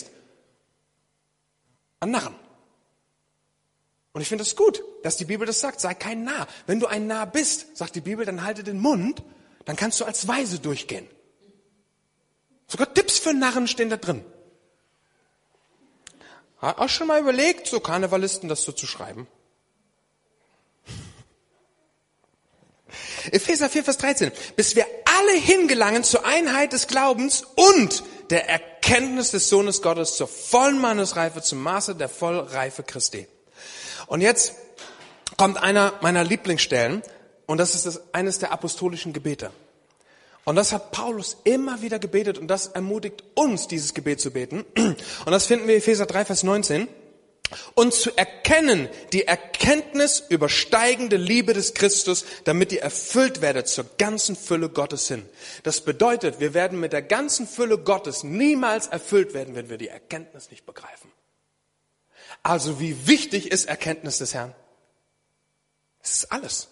an Narren. Und ich finde es gut, dass die Bibel das sagt, sei kein Narr. Wenn du ein Narr bist, sagt die Bibel, dann halte den Mund, dann kannst du als Weise durchgehen. Sogar Tipps für Narren stehen da drin. Hast du schon mal überlegt, so Karnevalisten das so zu schreiben? Epheser 4, Vers 13. Bis wir alle hingelangen zur Einheit des Glaubens und der Erkenntnis des Sohnes Gottes zur vollen Mannesreife, zum Maße der Vollreife Christi. Und jetzt kommt einer meiner Lieblingsstellen und das ist eines der apostolischen Gebete. Und das hat Paulus immer wieder gebetet und das ermutigt uns, dieses Gebet zu beten. Und das finden wir Epheser 3, Vers 19. Und zu erkennen die Erkenntnis übersteigende Liebe des Christus, damit ihr erfüllt werdet zur ganzen Fülle Gottes hin. Das bedeutet, wir werden mit der ganzen Fülle Gottes niemals erfüllt werden, wenn wir die Erkenntnis nicht begreifen. Also wie wichtig ist Erkenntnis des Herrn? Es ist alles.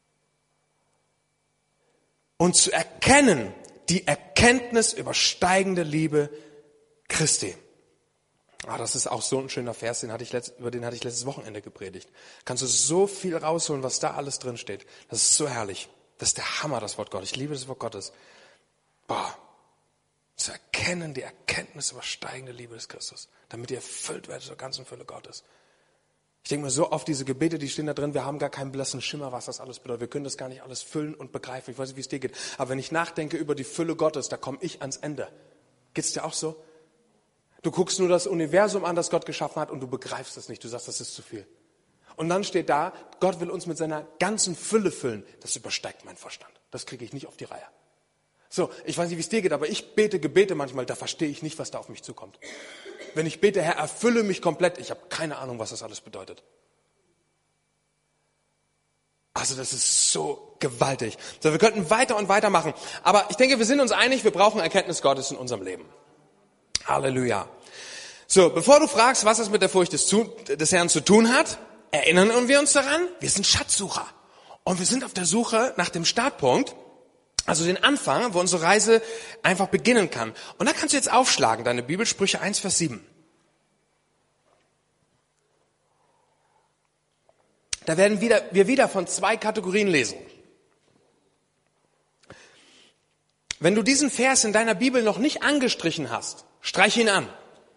Und zu erkennen die Erkenntnis übersteigende Liebe Christi. Das ist auch so ein schöner Vers, über den hatte ich letztes Wochenende gepredigt. Kannst du so viel rausholen, was da alles drin steht. Das ist so herrlich. Das ist der Hammer, das Wort Gottes. Ich liebe das Wort Gottes. Zu erkennen, die Erkenntnis übersteigende Liebe des Christus, damit ihr erfüllt werdet zur ganzen Fülle Gottes. Ich denke mir so oft, diese Gebete, die stehen da drin, wir haben gar keinen blassen Schimmer, was das alles bedeutet. Wir können das gar nicht alles füllen und begreifen. Ich weiß nicht, wie es dir geht. Aber wenn ich nachdenke über die Fülle Gottes, da komme ich ans Ende. Geht's dir auch so? Du guckst nur das Universum an, das Gott geschaffen hat, und du begreifst es nicht. Du sagst, das ist zu viel. Und dann steht da, Gott will uns mit seiner ganzen Fülle füllen. Das übersteigt meinen Verstand. Das kriege ich nicht auf die Reihe. So, ich weiß nicht, wie es dir geht, aber ich bete Gebete manchmal, da verstehe ich nicht, was da auf mich zukommt. Wenn ich bete, Herr, erfülle mich komplett, ich habe keine Ahnung, was das alles bedeutet. Also das ist so gewaltig. So, wir könnten weiter und weiter machen. Aber ich denke, wir sind uns einig, wir brauchen Erkenntnis Gottes in unserem Leben. Halleluja. So, bevor du fragst, was das mit der Furcht des Herrn zu tun hat, erinnern wir uns daran, wir sind Schatzsucher. Und wir sind auf der Suche nach dem Startpunkt, also den Anfang, wo unsere Reise einfach beginnen kann. Und da kannst du jetzt aufschlagen, deine Bibel, Sprüche 1, Vers 7. Da werden wir wieder von zwei Kategorien lesen. Wenn du diesen Vers in deiner Bibel noch nicht angestrichen hast, streich ihn an.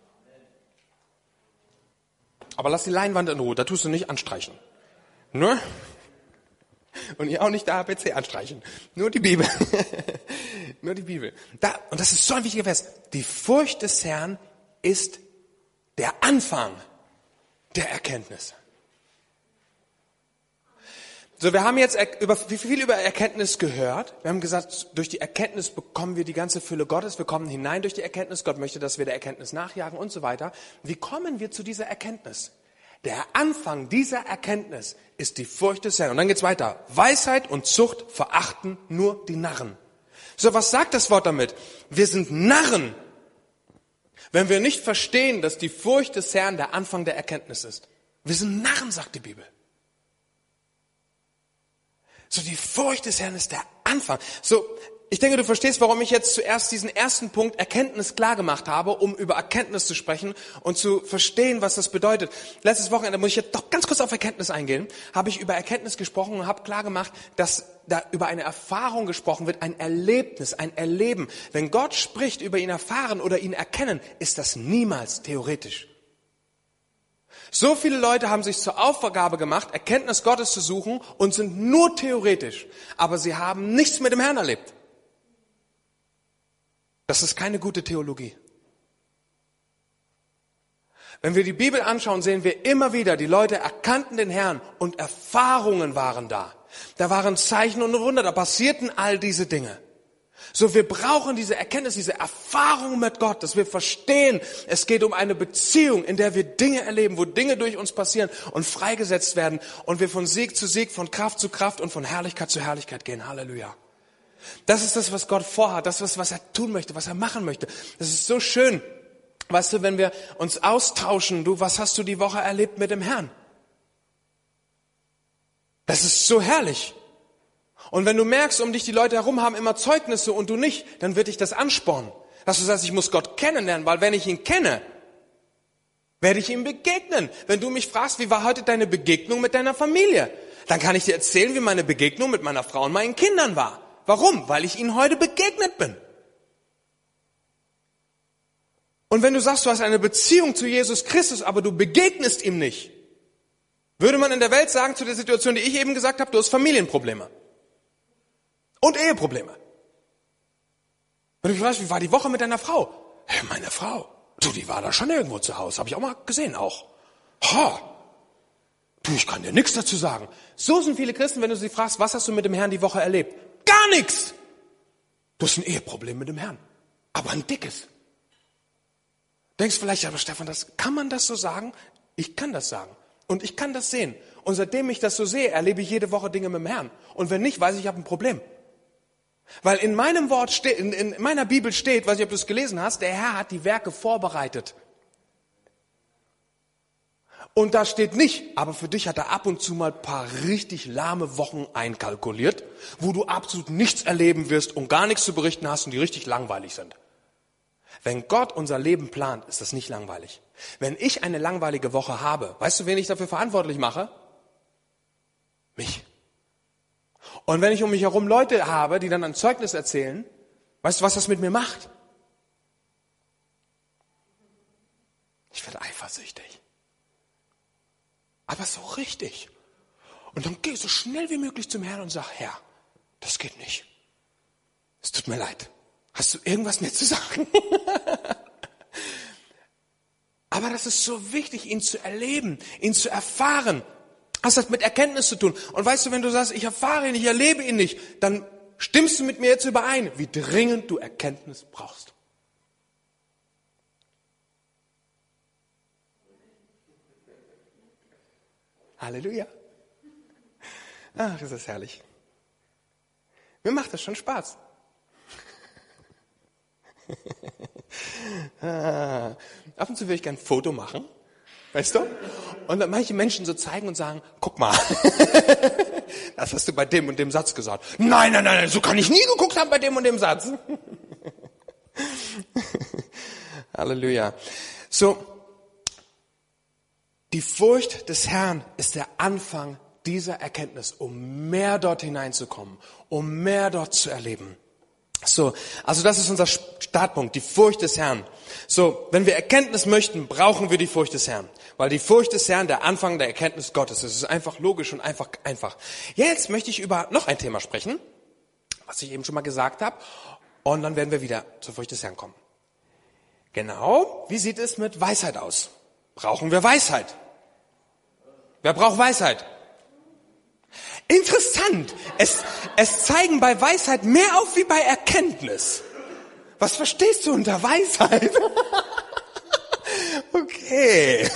Aber lass die Leinwand in Ruhe, da tust du nicht anstreichen. Ne? Und ihr auch nicht der HPC anstreichen. Nur die Bibel. Nur die Bibel. Und das ist so ein wichtiger Vers. Die Furcht des Herrn ist der Anfang der Erkenntnis. So, wir haben jetzt viel über Erkenntnis gehört. Wir haben gesagt, durch die Erkenntnis bekommen wir die ganze Fülle Gottes. Wir kommen hinein durch die Erkenntnis. Gott möchte, dass wir der Erkenntnis nachjagen und so weiter. Wie kommen wir zu dieser Erkenntnis? Der Anfang dieser Erkenntnis ist die Furcht des Herrn. Und dann geht's weiter. Weisheit und Zucht verachten nur die Narren. So, was sagt das Wort damit? Wir sind Narren, wenn wir nicht verstehen, dass die Furcht des Herrn der Anfang der Erkenntnis ist. Wir sind Narren, sagt die Bibel. So, die Furcht des Herrn ist der Anfang. So, ich denke, du verstehst, warum ich jetzt zuerst diesen ersten Punkt Erkenntnis klar gemacht habe, um über Erkenntnis zu sprechen und zu verstehen, was das bedeutet. Letztes Wochenende, muss ich jetzt doch ganz kurz auf Erkenntnis eingehen, habe ich über Erkenntnis gesprochen und habe klar gemacht, dass da über eine Erfahrung gesprochen wird, ein Erlebnis, ein Erleben. Wenn Gott spricht über ihn erfahren oder ihn erkennen, ist das niemals theoretisch. So viele Leute haben sich zur Aufgabe gemacht, Erkenntnis Gottes zu suchen und sind nur theoretisch, aber sie haben nichts mit dem Herrn erlebt. Das ist keine gute Theologie. Wenn wir die Bibel anschauen, sehen wir immer wieder, die Leute erkannten den Herrn und Erfahrungen waren da. Da waren Zeichen und Wunder, da passierten all diese Dinge. So, wir brauchen diese Erkenntnis, diese Erfahrung mit Gott, dass wir verstehen, es geht um eine Beziehung, in der wir Dinge erleben, wo Dinge durch uns passieren und freigesetzt werden und wir von Sieg zu Sieg, von Kraft zu Kraft und von Herrlichkeit zu Herrlichkeit gehen. Halleluja. Das ist das, was Gott vorhat, das ist, was er tun möchte, was er machen möchte. Das ist so schön. Weißt du, wenn wir uns austauschen, was hast du die Woche erlebt mit dem Herrn? Das ist so herrlich. Und wenn du merkst, um dich die Leute herum haben immer Zeugnisse und du nicht, dann wird dich das anspornen. Dass du sagst, ich muss Gott kennenlernen, weil wenn ich ihn kenne, werde ich ihm begegnen. Wenn du mich fragst, wie war heute deine Begegnung mit deiner Familie? Dann kann ich dir erzählen, wie meine Begegnung mit meiner Frau und meinen Kindern war. Warum? Weil ich ihnen heute begegnet bin. Und wenn du sagst, du hast eine Beziehung zu Jesus Christus, aber du begegnest ihm nicht, würde man in der Welt sagen, zu der Situation, die ich eben gesagt habe, du hast Familienprobleme. Und Eheprobleme. Wenn du mich fragst, wie war die Woche mit deiner Frau? Hey, meine Frau, du, die war da schon irgendwo zu Hause. Habe ich auch mal gesehen auch. Du, ich kann dir nichts dazu sagen. So sind viele Christen, wenn du sie fragst, was hast du mit dem Herrn die Woche erlebt? Gar nichts. Du hast ein Eheproblem mit dem Herrn. Aber ein dickes. Denkst vielleicht, aber Stefan, kann man das so sagen? Ich kann das sagen. Und ich kann das sehen. Und seitdem ich das so sehe, erlebe ich jede Woche Dinge mit dem Herrn. Und wenn nicht, weiß ich, ich habe ein Problem. Weil in meinem Wort steht, in meiner Bibel steht, weiß nicht, ob du es gelesen hast, der Herr hat die Werke vorbereitet. Und da steht nicht, aber für dich hat er ab und zu mal ein paar richtig lahme Wochen einkalkuliert, wo du absolut nichts erleben wirst und gar nichts zu berichten hast und die richtig langweilig sind. Wenn Gott unser Leben plant, ist das nicht langweilig. Wenn ich eine langweilige Woche habe, weißt du, wen ich dafür verantwortlich mache? Mich. Und wenn ich um mich herum Leute habe, die dann ein Zeugnis erzählen, weißt du, was das mit mir macht? Ich werde eifersüchtig. Aber so richtig. Und dann gehe ich so schnell wie möglich zum Herrn und sage, Herr, das geht nicht. Es tut mir leid. Hast du irgendwas mehr zu sagen? Aber das ist so wichtig, ihn zu erleben, ihn zu erfahren. Das hat mit Erkenntnis zu tun. Und weißt du, wenn du sagst, ich erfahre ihn, ich erlebe ihn nicht, dann stimmst du mit mir jetzt überein, wie dringend du Erkenntnis brauchst. Halleluja. Ach, ist das herrlich. Mir macht das schon Spaß. Ab und zu will ich gerne ein Foto machen, weißt du? Und dann manche Menschen so zeigen und sagen, guck mal, das hast du bei dem und dem Satz gesagt. Nein, nein, nein, so kann ich nie geguckt haben bei dem und dem Satz. Halleluja. So, die Furcht des Herrn ist der Anfang dieser Erkenntnis, um mehr dort hineinzukommen, um mehr dort zu erleben. So, also das ist unser Startpunkt, die Furcht des Herrn. So, wenn wir Erkenntnis möchten, brauchen wir die Furcht des Herrn. Weil die Furcht des Herrn der Anfang der Erkenntnis Gottes ist. Es ist einfach logisch und einfach. Jetzt möchte ich über noch ein Thema sprechen, was ich eben schon mal gesagt habe. Und dann werden wir wieder zur Furcht des Herrn kommen. Genau, wie sieht es mit Weisheit aus? Brauchen wir Weisheit? Wer braucht Weisheit? Interessant. Es zeigen bei Weisheit mehr auf wie bei Erkenntnis. Was verstehst du unter Weisheit? Okay.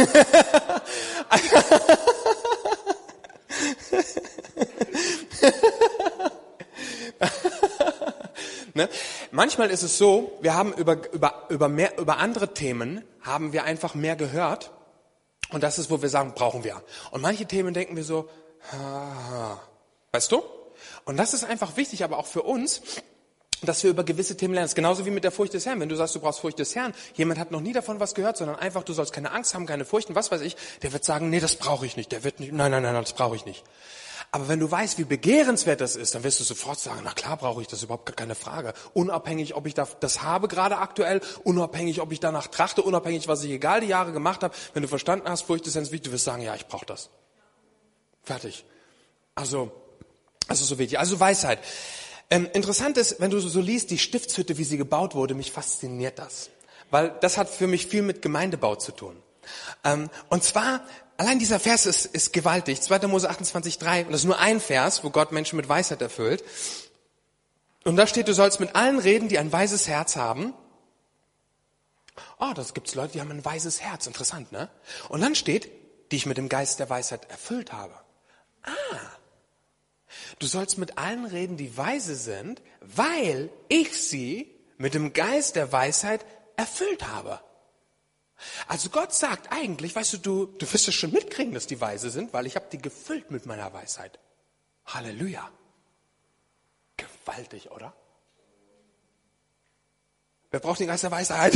Ne? Manchmal ist es so, wir haben über andere Themen haben wir einfach mehr gehört. Und das ist, wo wir sagen, brauchen wir. Und manche Themen denken wir so, weißt du? Und das ist einfach wichtig, aber auch für uns, dass wir über gewisse Themen lernen. Das ist genauso wie mit der Furcht des Herrn. Wenn du sagst, du brauchst Furcht des Herrn, jemand hat noch nie davon was gehört, sondern einfach, du sollst keine Angst haben, keine Furcht und was weiß ich, der wird sagen, nee, das brauche ich nicht. Der wird nicht, nein, das brauche ich nicht. Aber wenn du weißt, wie begehrenswert das ist, dann wirst du sofort sagen, na klar brauche ich das, überhaupt gar keine Frage. Unabhängig, ob ich das habe gerade aktuell, unabhängig, ob ich danach trachte, unabhängig, was ich egal die Jahre gemacht habe. Wenn du verstanden hast, Furcht des Herrn ist wichtig, du wirst sagen, ja, ich brauche das. Fertig. Also so wichtig. Also Weisheit. Interessant ist, wenn du so liest, die Stiftshütte, wie sie gebaut wurde, mich fasziniert das. Weil das hat für mich viel mit Gemeindebau zu tun. Und zwar, allein dieser Vers ist gewaltig. 2. Mose 28,3. Und das ist nur ein Vers, wo Gott Menschen mit Weisheit erfüllt. Und da steht, du sollst mit allen reden, die ein weises Herz haben. Oh, das gibt's Leute, die haben ein weises Herz. Interessant, ne? Und dann steht, die ich mit dem Geist der Weisheit erfüllt habe. Du sollst mit allen reden, die weise sind, weil ich sie mit dem Geist der Weisheit erfüllt habe. Also Gott sagt eigentlich, weißt du wirst es schon mitkriegen, dass die weise sind, weil ich habe die gefüllt mit meiner Weisheit. Halleluja. Gewaltig, oder? Wer braucht den Geist der Weisheit?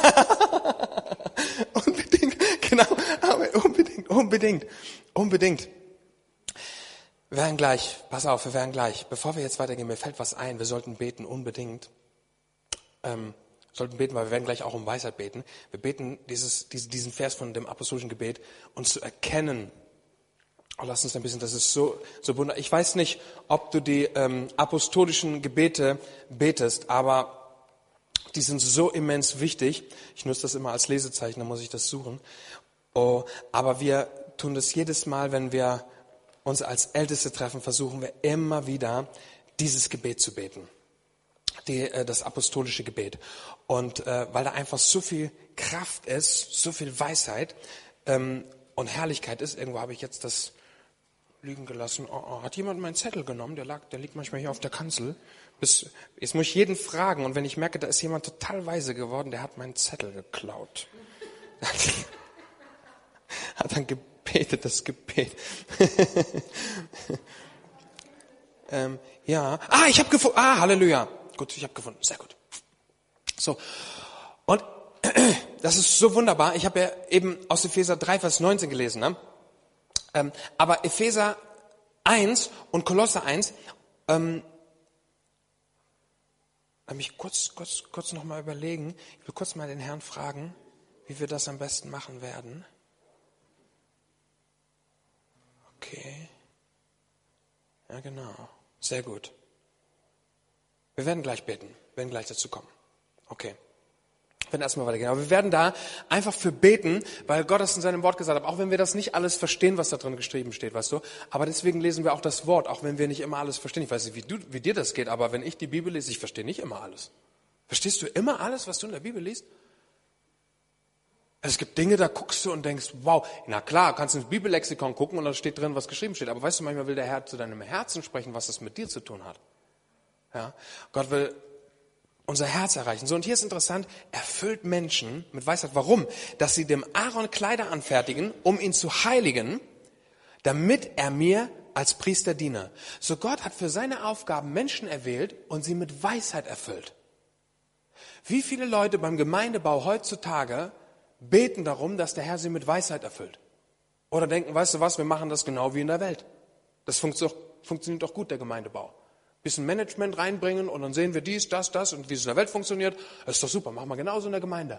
Unbedingt, genau, aber unbedingt. Wir werden gleich, bevor wir jetzt weitergehen, mir fällt was ein, wir sollten beten, unbedingt. Weil wir werden gleich auch um Weisheit beten. Wir beten diesen Vers von dem apostolischen Gebet, uns zu erkennen. Oh, lass uns ein bisschen, das ist so wunderbar. Ich weiß nicht, ob du die apostolischen Gebete betest, aber die sind so immens wichtig. Ich nutze das immer als Lesezeichen, da muss ich das suchen. Oh, aber wir tun das jedes Mal, wenn wir uns als Älteste treffen, versuchen wir immer wieder, dieses Gebet zu beten. Das apostolische Gebet. Und weil da einfach so viel Kraft ist, so viel Weisheit und Herrlichkeit ist, irgendwo habe ich jetzt das liegen gelassen. Hat jemand meinen Zettel genommen? Der liegt manchmal hier auf der Kanzel. Jetzt muss ich jeden fragen. Und wenn ich merke, da ist jemand total weise geworden, der hat meinen Zettel geklaut. Hat dann gebetet, das Gebet. Ja. Ich habe gefunden. Halleluja. Gut, ich habe gefunden. Sehr gut. So. Und das ist so wunderbar. Ich habe ja eben aus Epheser 3, Vers 19 gelesen. Ne? Aber Epheser 1 und Kolosser 1, lass mich kurz noch mal überlegen. Ich will kurz mal den Herrn fragen, wie wir das am besten machen werden. Okay. Ja, genau. Sehr gut. Wir werden gleich beten. Wir werden gleich dazu kommen. Okay. Wir werden erstmal weitergehen. Aber wir werden da einfach für beten, weil Gott es in seinem Wort gesagt hat. Auch wenn wir das nicht alles verstehen, was da drin geschrieben steht, weißt du. Aber deswegen lesen wir auch das Wort, auch wenn wir nicht immer alles verstehen. Ich weiß nicht, wie dir das geht, aber wenn ich die Bibel lese, ich verstehe nicht immer alles. Verstehst du immer alles, was du in der Bibel liest? Es gibt Dinge, da guckst du und denkst, wow, na klar, kannst du ins Bibellexikon gucken und da steht drin, was geschrieben steht. Aber weißt du, manchmal will der Herr zu deinem Herzen sprechen, was das mit dir zu tun hat. Ja? Gott will unser Herz erreichen. So, und hier ist interessant, er füllt Menschen mit Weisheit. Warum? Dass sie dem Aaron Kleider anfertigen, um ihn zu heiligen, damit er mir als Priester diene. So, Gott hat für seine Aufgaben Menschen erwählt und sie mit Weisheit erfüllt. Wie viele Leute beim Gemeindebau heutzutage beten darum, dass der Herr sie mit Weisheit erfüllt? Oder denken, weißt du was, wir machen das genau wie in der Welt. Das funktioniert doch gut, der Gemeindebau. Bisschen Management reinbringen und dann sehen wir dies, das und wie es in der Welt funktioniert. Das ist doch super, machen wir genauso in der Gemeinde.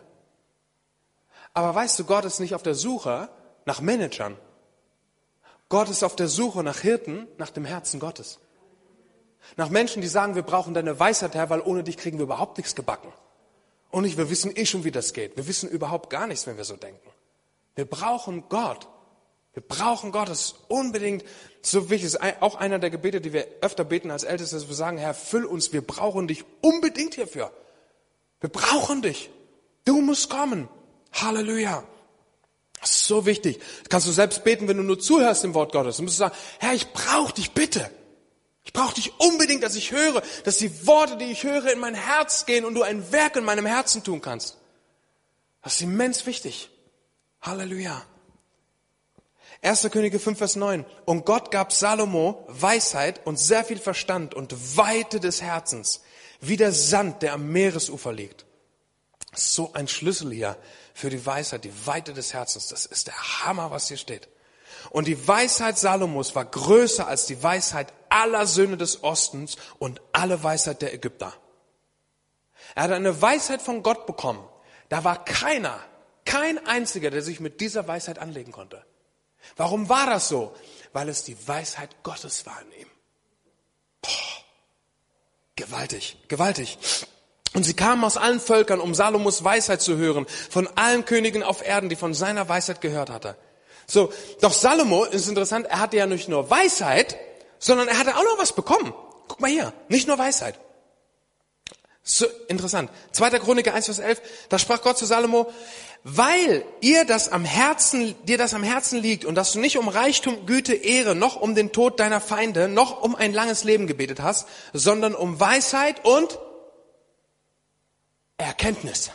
Aber weißt du, Gott ist nicht auf der Suche nach Managern. Gott ist auf der Suche nach Hirten, nach dem Herzen Gottes. Nach Menschen, die sagen, wir brauchen deine Weisheit, Herr, weil ohne dich kriegen wir überhaupt nichts gebacken. Und wir wissen schon, wie das geht. Wir wissen überhaupt gar nichts, wenn wir so denken. Wir brauchen Gott. Wir brauchen Gott, das ist unbedingt so wichtig. Das ist auch einer der Gebete, die wir öfter beten als Älteste, dass wir sagen, Herr, füll uns, wir brauchen dich unbedingt hierfür. Wir brauchen dich. Du musst kommen. Halleluja. Das ist so wichtig. Das kannst du selbst beten, wenn du nur zuhörst im Wort Gottes. Du musst sagen, Herr, ich brauche dich bitte. Ich brauche dich unbedingt, dass ich höre, dass die Worte, die ich höre, in mein Herz gehen und du ein Werk in meinem Herzen tun kannst. Das ist immens wichtig. Halleluja. 1. Könige 5, Vers 9. Und Gott gab Salomo Weisheit und sehr viel Verstand und Weite des Herzens, wie der Sand, der am Meeresufer liegt. Das ist so ein Schlüssel hier für die Weisheit, die Weite des Herzens. Das ist der Hammer, was hier steht. Und die Weisheit Salomos war größer als die Weisheit aller Söhne des Ostens und alle Weisheit der Ägypter. Er hat eine Weisheit von Gott bekommen. Da war kein einziger, der sich mit dieser Weisheit anlegen konnte. Warum war das so? Weil es die Weisheit Gottes war in ihm. Gewaltig, gewaltig. Und sie kamen aus allen Völkern, um Salomos Weisheit zu hören, von allen Königen auf Erden, die von seiner Weisheit gehört hatte. So, doch Salomo, ist interessant, er hatte ja nicht nur Weisheit, sondern er hatte auch noch was bekommen. Guck mal hier, nicht nur Weisheit. So interessant. 2. Chroniker 1, Vers 11, da sprach Gott zu Salomo, weil dir das am Herzen liegt und dass du nicht um Reichtum, Güte, Ehre, noch um den Tod deiner Feinde, noch um ein langes Leben gebetet hast, sondern um Weisheit und Erkenntnis.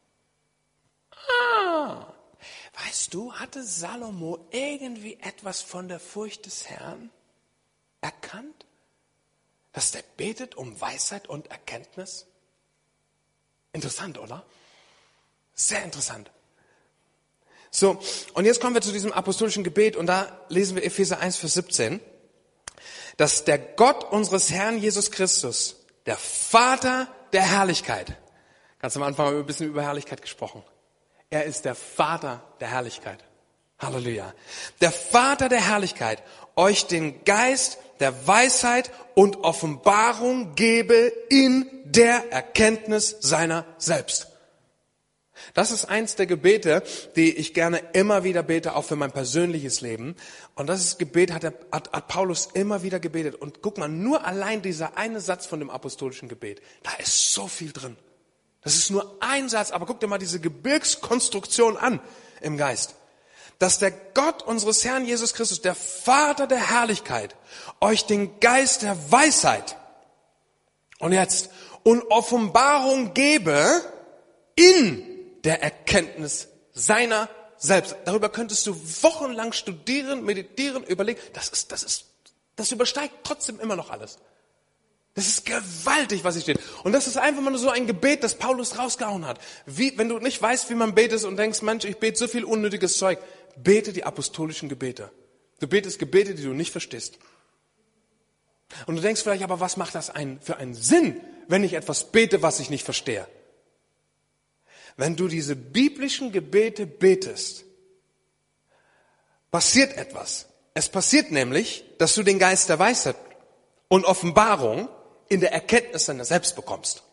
Weißt du, hatte Salomo irgendwie etwas von der Furcht des Herrn erkannt? Dass der betet um Weisheit und Erkenntnis? Interessant, oder? Sehr interessant. So, und jetzt kommen wir zu diesem apostolischen Gebet und da lesen wir Epheser 1, Vers 17, dass der Gott unseres Herrn Jesus Christus, der Vater der Herrlichkeit, ganz am Anfang haben wir ein bisschen über Herrlichkeit gesprochen, er ist der Vater der Herrlichkeit. Halleluja. Der Vater der Herrlichkeit euch den Geist der Weisheit und Offenbarung gebe in der Erkenntnis seiner selbst. Das ist eins der Gebete, die ich gerne immer wieder bete, auch für mein persönliches Leben. Und das Gebet hat Paulus immer wieder gebetet. Und guck mal, nur allein dieser eine Satz von dem apostolischen Gebet, da ist so viel drin. Das ist nur ein Satz, aber guck dir mal diese Gebirgskonstruktion an im Geist. Dass der Gott unseres Herrn Jesus Christus, der Vater der Herrlichkeit, euch den Geist der Weisheit und Offenbarung gebe in der Erkenntnis seiner selbst. Darüber könntest du wochenlang studieren, meditieren, überlegen. Das übersteigt trotzdem immer noch alles. Das ist gewaltig, was hier steht. Und das ist einfach mal nur so ein Gebet, das Paulus rausgehauen hat. Wenn du nicht weißt, wie man betet und denkst, Mensch, ich bete so viel unnötiges Zeug, bete die apostolischen Gebete. Du betest Gebete, die du nicht verstehst. Und du denkst vielleicht, aber was macht das für einen Sinn, wenn ich etwas bete, was ich nicht verstehe? Wenn du diese biblischen Gebete betest, passiert etwas. Es passiert nämlich, dass du den Geist der Weisheit und Offenbarung in der Erkenntnis deiner selbst bekommst.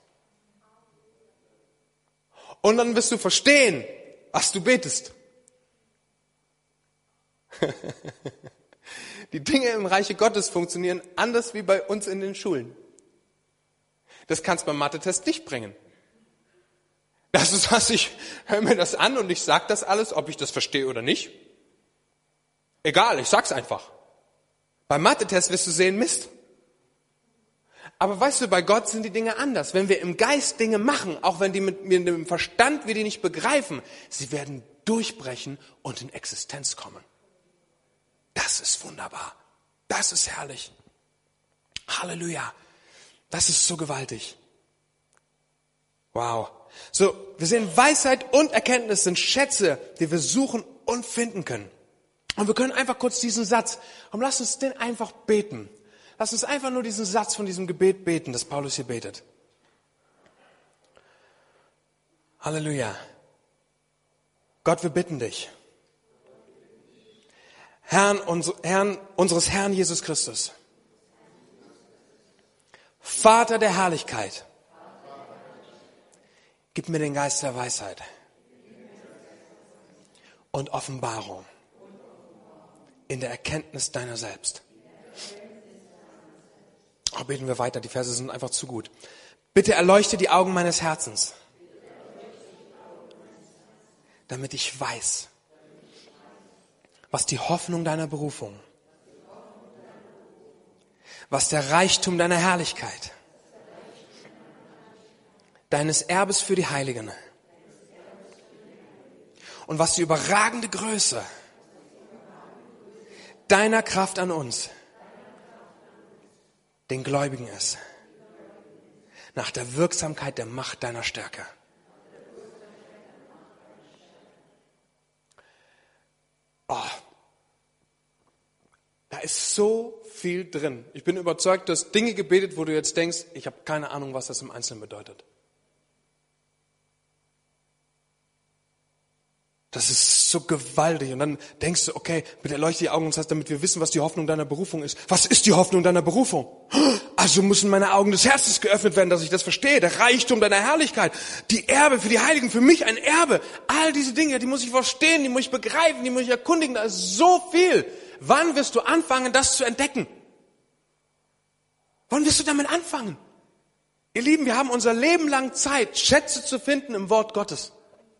Und dann wirst du verstehen, was du betest. Die Dinge im Reiche Gottes funktionieren anders wie bei uns in den Schulen. Das kannst du beim Mathe-Test nicht bringen. Das ist was, ich höre mir das an und ich sage das alles, ob ich das verstehe oder nicht. Egal, ich sag's einfach. Beim Mathe-Test wirst du sehen, Mist. Aber weißt du, bei Gott sind die Dinge anders. Wenn wir im Geist Dinge machen, auch wenn die mit dem Verstand wir die nicht begreifen, sie werden durchbrechen und in Existenz kommen. Das ist wunderbar. Das ist herrlich. Halleluja. Das ist so gewaltig. Wow. So, wir sehen, Weisheit und Erkenntnis sind Schätze, die wir suchen und finden können. Und wir können einfach kurz diesen Satz, und lass uns den einfach beten. Lass uns einfach nur diesen Satz von diesem Gebet beten, das Paulus hier betet. Halleluja. Gott, wir bitten dich. Herrn unseres Herrn Jesus Christus. Vater der Herrlichkeit. Gib mir den Geist der Weisheit und Offenbarung in der Erkenntnis deiner selbst. Oh, beten wir weiter, die Verse sind einfach zu gut. Bitte erleuchte die Augen meines Herzens, damit ich weiß, was die Hoffnung deiner Berufung, was der Reichtum deiner Herrlichkeit, deines Erbes für die Heiligen und was die überragende Größe deiner Kraft an uns, den Gläubigen ist, nach der Wirksamkeit der Macht deiner Stärke. Oh, da ist so viel drin. Ich bin überzeugt, du hast Dinge gebetet, wo du jetzt denkst, ich habe keine Ahnung, was das im Einzelnen bedeutet. Das ist so gewaltig. Und dann denkst du, okay, bitte erleuchte die Augen uns, damit wir wissen, was die Hoffnung deiner Berufung ist. Was ist die Hoffnung deiner Berufung? Also müssen meine Augen des Herzens geöffnet werden, dass ich das verstehe. Der Reichtum deiner Herrlichkeit, die Erbe für die Heiligen, für mich ein Erbe. All diese Dinge, die muss ich verstehen, die muss ich begreifen, die muss ich erkundigen. Da ist so viel. Wann wirst du anfangen, das zu entdecken? Wann wirst du damit anfangen? Ihr Lieben, wir haben unser Leben lang Zeit, Schätze zu finden im Wort Gottes.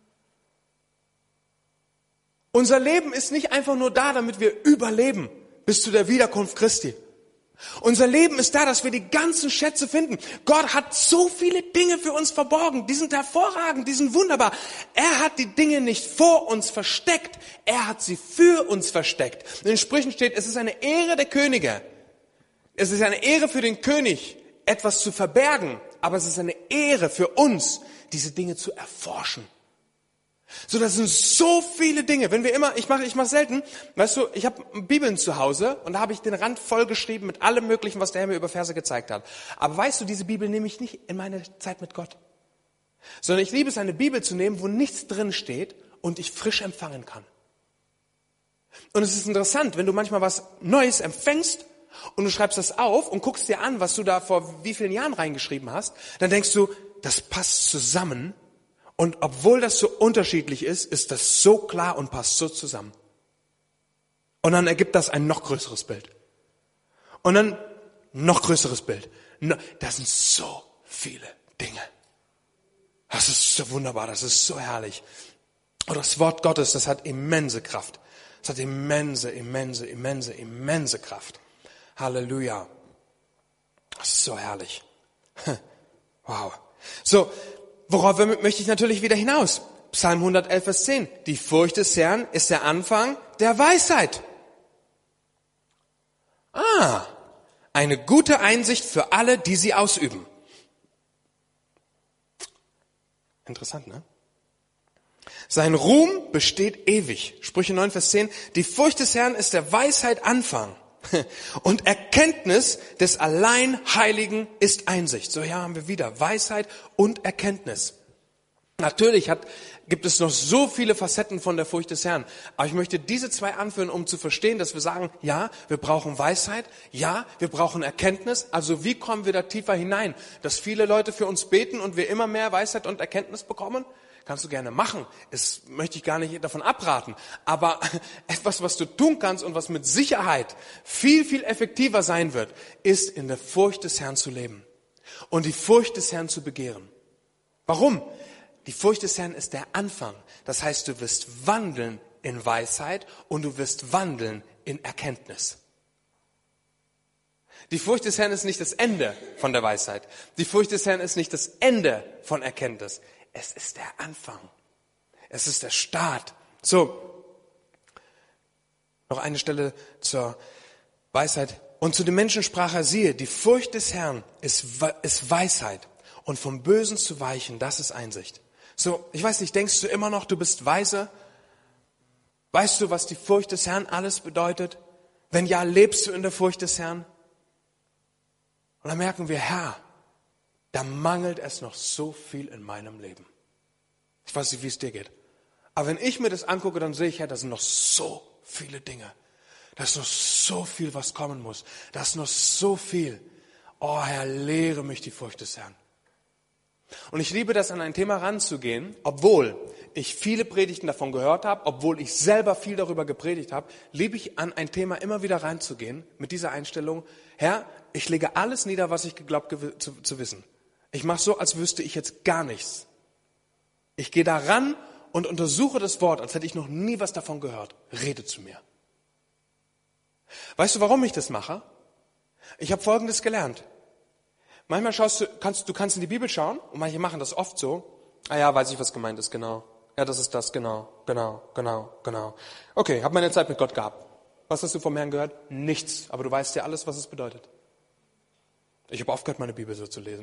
Unser Leben ist nicht einfach nur da, damit wir überleben bis zu der Wiederkunft Christi. Unser Leben ist da, dass wir die ganzen Schätze finden. Gott hat so viele Dinge für uns verborgen. Die sind hervorragend, die sind wunderbar. Er hat die Dinge nicht vor uns versteckt. Er hat sie für uns versteckt. In den Sprüchen steht, es ist eine Ehre der Könige. Es ist eine Ehre für den König, etwas zu verbergen. Aber es ist eine Ehre für uns, diese Dinge zu erforschen. So, das sind so viele Dinge. Wenn wir immer, ich mache selten, weißt du, ich habe Bibeln zu Hause und da habe ich den Rand vollgeschrieben mit allem Möglichen, was der Herr mir über Verse gezeigt hat. Aber weißt du, diese Bibel nehme ich nicht in meine Zeit mit Gott. Sondern ich liebe es, eine Bibel zu nehmen, wo nichts drin steht und ich frisch empfangen kann. Und es ist interessant, wenn du manchmal was Neues empfängst und du schreibst das auf und guckst dir an, was du da vor wie vielen Jahren reingeschrieben hast, dann denkst du, das passt zusammen. Und obwohl das so unterschiedlich ist das so klar und passt so zusammen. Und dann ergibt das ein noch größeres Bild. Und dann noch größeres Bild. Das sind so viele Dinge. Das ist so wunderbar, das ist so herrlich. Und das Wort Gottes, das hat immense Kraft. Es hat immense Kraft. Halleluja. Das ist so herrlich. Wow. So, worauf möchte ich natürlich wieder hinaus? Psalm 111, Vers 10. Die Furcht des Herrn ist der Anfang der Weisheit. Eine gute Einsicht für alle, die sie ausüben. Interessant, ne? Sein Ruhm besteht ewig. Sprüche 9, Vers 10. Die Furcht des Herrn ist der Weisheit Anfang. Und Erkenntnis des Alleinheiligen ist Einsicht. So, hier haben wir wieder Weisheit und Erkenntnis. Natürlich gibt es noch so viele Facetten von der Furcht des Herrn. Aber ich möchte diese zwei anführen, um zu verstehen, dass wir sagen, ja, wir brauchen Weisheit, ja, wir brauchen Erkenntnis. Also wie kommen wir da tiefer hinein? Dass viele Leute für uns beten und wir immer mehr Weisheit und Erkenntnis bekommen? Kannst du gerne machen. Das möchte ich gar nicht davon abraten. Aber etwas, was du tun kannst und was mit Sicherheit viel, viel effektiver sein wird, ist in der Furcht des Herrn zu leben. Und die Furcht des Herrn zu begehren. Warum? Die Furcht des Herrn ist der Anfang. Das heißt, du wirst wandeln in Weisheit und du wirst wandeln in Erkenntnis. Die Furcht des Herrn ist nicht das Ende von der Weisheit. Die Furcht des Herrn ist nicht das Ende von Erkenntnis. Es ist der Anfang. Es ist der Start. So, noch eine Stelle zur Weisheit. Und zu den Menschen sprach er, siehe, die Furcht des Herrn ist Weisheit. Und vom Bösen zu weichen, das ist Einsicht. So, ich weiß nicht, denkst du immer noch, du bist weise? Weißt du, was die Furcht des Herrn alles bedeutet? Wenn ja, lebst du in der Furcht des Herrn? Und dann merken wir, Herr, da mangelt es noch so viel in meinem Leben. Ich weiß nicht, wie es dir geht. Aber wenn ich mir das angucke, dann sehe ich, Herr, da sind noch so viele Dinge. Da ist noch so viel, was kommen muss. Da ist noch so viel. Oh Herr, lehre mich die Furcht des Herrn. Und ich liebe das, an ein Thema ranzugehen, obwohl ich viele Predigten davon gehört habe, obwohl ich selber viel darüber gepredigt habe, liebe ich an ein Thema immer wieder reinzugehen mit dieser Einstellung, Herr, ich lege alles nieder, was ich geglaubt zu wissen. Ich mache so, als wüsste ich jetzt gar nichts. Ich gehe da ran und untersuche das Wort, als hätte ich noch nie was davon gehört. Rede zu mir. Weißt du, warum ich das mache? Ich habe Folgendes gelernt. Manchmal kannst du in die Bibel schauen und manche machen das oft so. Ah ja, weiß ich, was gemeint ist, genau. Ja, das ist das, genau. Okay, habe meine Zeit mit Gott gehabt. Was hast du vom Herrn gehört? Nichts, aber du weißt ja alles, was es bedeutet. Ich habe aufgehört, meine Bibel so zu lesen.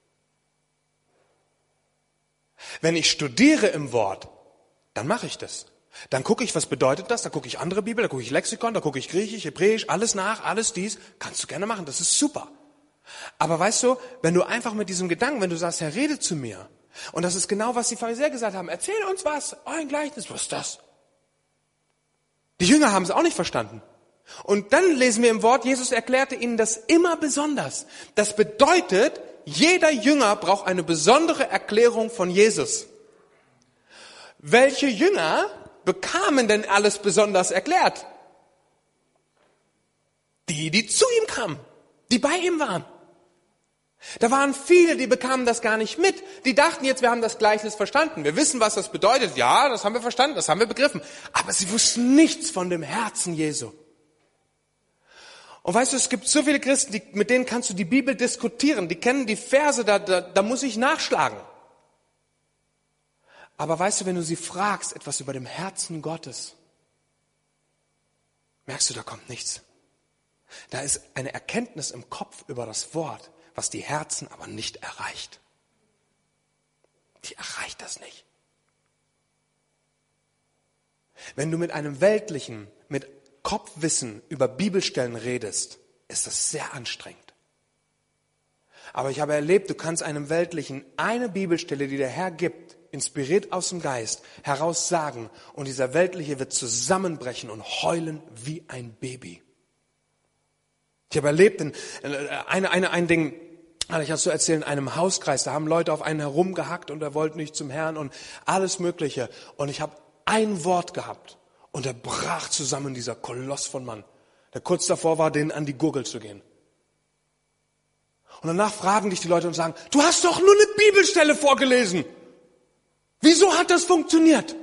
Wenn ich studiere im Wort, dann mache ich das. Dann gucke ich, was bedeutet das? Da gucke ich andere Bibel, da gucke ich Lexikon, da gucke ich Griechisch, Hebräisch, alles nach, alles dies. Kannst du gerne machen, das ist super. Aber weißt du, wenn du einfach mit diesem Gedanken, wenn du sagst, Herr, rede zu mir. Und das ist genau, was die Pharisäer gesagt haben. Erzähl uns was, ein Gleichnis, was ist das? Die Jünger haben es auch nicht verstanden. Und dann lesen wir im Wort, Jesus erklärte ihnen das immer besonders. Das bedeutet, jeder Jünger braucht eine besondere Erklärung von Jesus. Welche Jünger bekamen denn alles besonders erklärt? Die zu ihm kamen, die bei ihm waren. Da waren viele, die bekamen das gar nicht mit. Die dachten jetzt, wir haben das Gleichnis verstanden. Wir wissen, was das bedeutet. Ja, das haben wir verstanden, das haben wir begriffen. Aber sie wussten nichts von dem Herzen Jesu. Und weißt du, es gibt so viele Christen, mit denen kannst du die Bibel diskutieren. Die kennen die Verse, da muss ich nachschlagen. Aber weißt du, wenn du sie fragst, etwas über dem Herzen Gottes, merkst du, da kommt nichts. Da ist eine Erkenntnis im Kopf über das Wort, was die Herzen aber nicht erreicht. Die erreicht das nicht. Wenn du mit einem weltlichen, mit Kopfwissen über Bibelstellen redest, ist das sehr anstrengend. Aber ich habe erlebt, du kannst einem Weltlichen eine Bibelstelle, die der Herr gibt, inspiriert aus dem Geist, heraus sagen und dieser Weltliche wird zusammenbrechen und heulen wie ein Baby. Ich habe erlebt, ein Ding, ich das zu erzählen, in einem Hauskreis, da haben Leute auf einen herumgehackt und er wollte nicht zum Herrn und alles Mögliche. Und ich habe ein Wort gehabt und er brach zusammen, dieser Koloss von Mann, der kurz davor war, denen an die Gurgel zu gehen. Und danach fragen dich die Leute und sagen, du hast doch nur eine Bibelstelle vorgelesen. Wieso hat das funktioniert?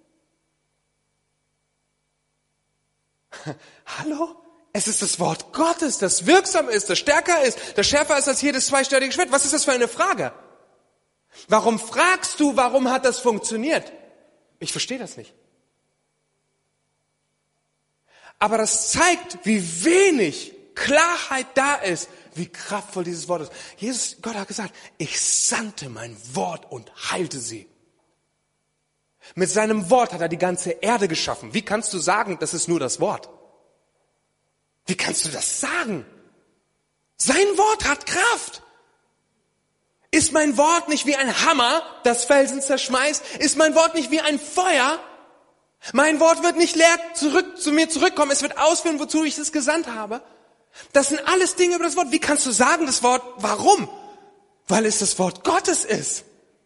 Hallo? Es ist das Wort Gottes, das wirksam ist, das stärker ist, das schärfer ist als jedes zweischneidige Schwert. Was ist das für eine Frage? Warum fragst du, warum hat das funktioniert? Ich verstehe das nicht. Aber das zeigt, wie wenig Klarheit da ist, wie kraftvoll dieses Wort ist. Gott hat gesagt, ich sandte mein Wort und heilte sie. Mit seinem Wort hat er die ganze Erde geschaffen. Wie kannst du sagen, das ist nur das Wort? Wie kannst du das sagen? Sein Wort hat Kraft. Ist mein Wort nicht wie ein Hammer, das Felsen zerschmeißt? Ist mein Wort nicht wie ein Feuer? Mein Wort wird nicht leer zu mir zurückkommen. Es wird ausführen, wozu ich es gesandt habe. Das sind alles Dinge über das Wort. Wie kannst du sagen, das Wort, warum? Weil es das Wort Gottes ist.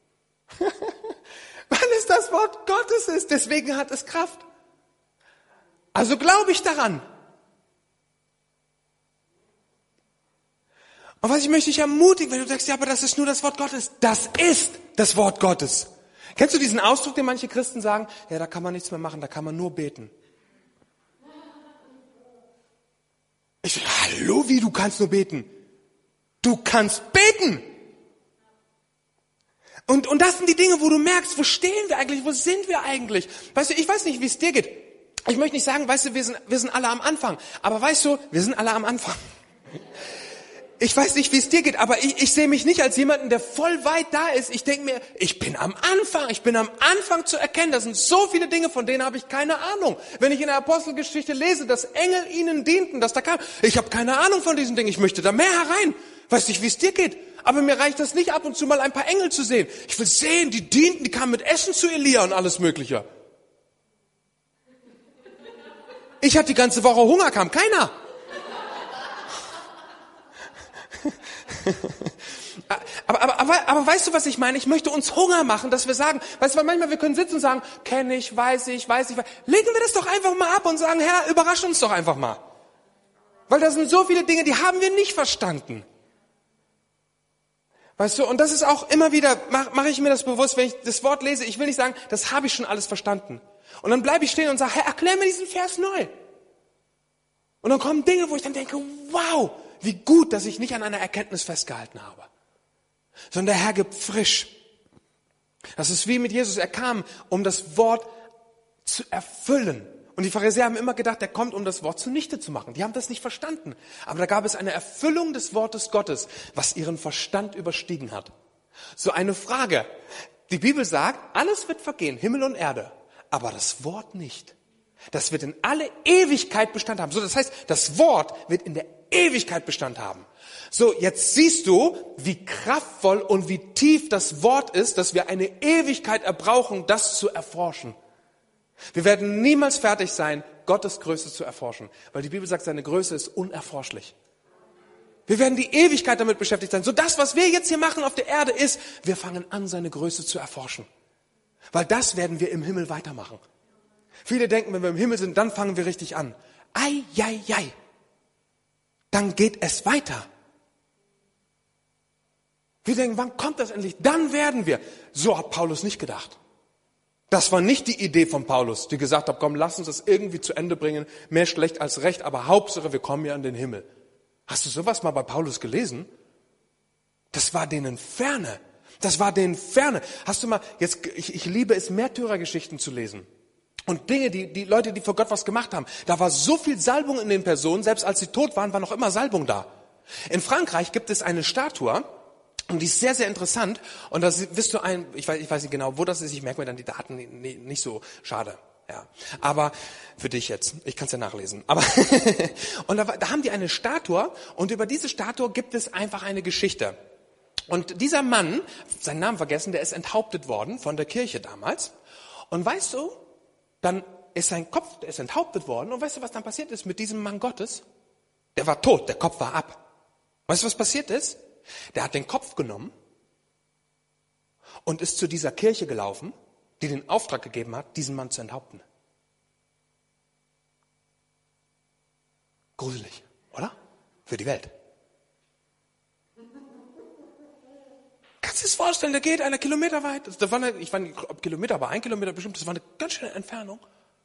Weil es das Wort Gottes ist. Deswegen hat es Kraft. Also glaube ich daran. Und was ich möchte dich ermutigen, wenn du sagst, ja, aber das ist nur das Wort Gottes. Das ist das Wort Gottes. Kennst du diesen Ausdruck, den manche Christen sagen? Ja, da kann man nichts mehr machen, da kann man nur beten. Ich sage, hallo, wie, du kannst nur beten? Du kannst beten! Und das sind die Dinge, wo du merkst, wo stehen wir eigentlich, wo sind wir eigentlich? Weißt du, ich weiß nicht, wie es dir geht. Ich möchte nicht sagen, weißt du, wir sind alle am Anfang. Aber weißt du, wir sind alle am Anfang. Ich weiß nicht, wie es dir geht, aber ich sehe mich nicht als jemanden, der voll weit da ist. Ich denke mir, ich bin am Anfang zu erkennen. Das sind so viele Dinge, von denen habe ich keine Ahnung. Wenn ich in der Apostelgeschichte lese, dass Engel ihnen dienten, dass da kam, ich habe keine Ahnung von diesen Dingen. Ich möchte da mehr herein. Weiß nicht, wie es dir geht, aber mir reicht das nicht, ab und zu mal ein paar Engel zu sehen. Ich will sehen, die dienten, die kamen mit Essen zu Elia und alles Mögliche. Ich hatte die ganze Woche Hunger, kam keiner. Aber weißt du, was ich meine? Ich möchte uns Hunger machen, dass wir sagen, weißt du, weil manchmal wir können sitzen und sagen, kenne ich, weiß ich. Legen wir das doch einfach mal ab und sagen, Herr, überrasch uns doch einfach mal. Weil da sind so viele Dinge, die haben wir nicht verstanden. Weißt du, und das ist auch immer wieder, mache ich mir das bewusst, wenn ich das Wort lese, ich will nicht sagen, das habe ich schon alles verstanden. Und dann bleibe ich stehen und sage, Herr, erklär mir diesen Vers neu. Und dann kommen Dinge, wo ich dann denke, wow, wie gut, dass ich nicht an einer Erkenntnis festgehalten habe. Sondern der Herr gibt frisch. Das ist wie mit Jesus. Er kam, um das Wort zu erfüllen. Und die Pharisäer haben immer gedacht, er kommt, um das Wort zunichte zu machen. Die haben das nicht verstanden. Aber da gab es eine Erfüllung des Wortes Gottes, was ihren Verstand überstiegen hat. So eine Frage. Die Bibel sagt, alles wird vergehen, Himmel und Erde. Aber das Wort nicht. Das wird in alle Ewigkeit Bestand haben. So, das heißt, das Wort wird in der Ewigkeit Bestand haben. So, jetzt siehst du, wie kraftvoll und wie tief das Wort ist, dass wir eine Ewigkeit erbrauchen, das zu erforschen. Wir werden niemals fertig sein, Gottes Größe zu erforschen, weil die Bibel sagt, seine Größe ist unerforschlich. Wir werden die Ewigkeit damit beschäftigt sein. So das, was wir jetzt hier machen auf der Erde ist, wir fangen an, seine Größe zu erforschen. Weil das werden wir im Himmel weitermachen. Viele denken, wenn wir im Himmel sind, dann fangen wir richtig an. Ei. Dann geht es weiter. Wir denken, wann kommt das endlich? Dann werden wir. So hat Paulus nicht gedacht. Das war nicht die Idee von Paulus, die gesagt hat, komm, lass uns das irgendwie zu Ende bringen. Mehr schlecht als recht, aber Hauptsache, wir kommen ja an den Himmel. Hast du sowas mal bei Paulus gelesen? Das war denen ferne. Hast du mal, jetzt, ich liebe es, Märtyrergeschichten zu lesen. Und Dinge, die Leute, die vor Gott was gemacht haben. Da war so viel Salbung in den Personen, selbst als sie tot waren, war noch immer Salbung da. In Frankreich gibt es eine Statue, und die ist sehr, sehr interessant. Und da wirst du ich weiß nicht genau, wo das ist, ich merke mir dann die Daten nicht so, schade. Ja, aber für dich jetzt, ich kann es ja nachlesen. Aber und da haben die eine Statue, und über diese Statue gibt es einfach eine Geschichte. Und dieser Mann, seinen Namen vergessen, der ist enthauptet worden von der Kirche damals. Und weißt du, dann ist sein Kopf, der ist enthauptet worden. Und weißt du, was dann passiert ist mit diesem Mann Gottes? Der war tot, der Kopf war ab. Weißt du, was passiert ist? Der hat den Kopf genommen und ist zu dieser Kirche gelaufen, die den Auftrag gegeben hat, diesen Mann zu enthaupten. Gruselig, oder? Für die Welt. Kannst du dir das vorstellen, der geht 1 Kilometer weit. Ich weiß nicht, ob Kilometer, aber 1 Kilometer bestimmt, das war eine ganz schöne Entfernung.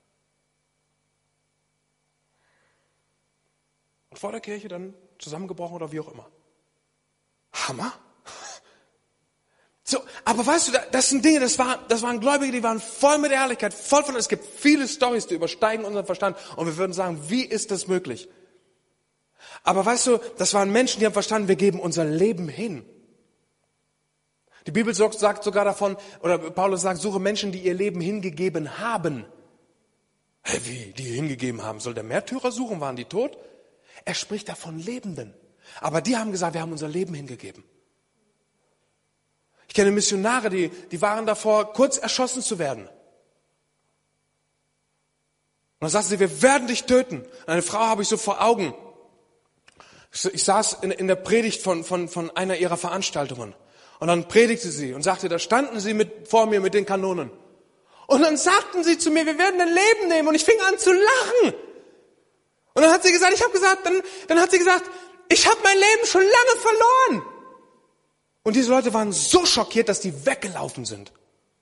Und vor der Kirche dann zusammengebrochen oder wie auch immer. Hammer. So, aber weißt du, das sind Dinge, das waren Gläubige, die waren voll mit Ehrlichkeit, voll von, es gibt viele Storys, die übersteigen unseren Verstand, und wir würden sagen, wie ist das möglich? Aber weißt du, das waren Menschen, die haben verstanden, wir geben unser Leben hin. Die Bibel sagt sogar davon, oder Paulus sagt, suche Menschen, die ihr Leben hingegeben haben. Hey, wie, die hingegeben haben? Soll der Märtyrer suchen? Waren die tot? Er spricht da von Lebenden. Aber die haben gesagt, wir haben unser Leben hingegeben. Ich kenne Missionare, die waren davor, kurz erschossen zu werden. Und dann sagten sie, wir werden dich töten. Und eine Frau habe ich so vor Augen. Ich saß in der Predigt von einer ihrer Veranstaltungen. Und dann predigte sie und sagte, da standen sie vor mir mit den Kanonen. Und dann sagten sie zu mir, wir werden dein Leben nehmen. Und ich fing an zu lachen. Und dann hat sie gesagt, dann hat sie gesagt, ich habe mein Leben schon lange verloren. Und diese Leute waren so schockiert, dass die weggelaufen sind.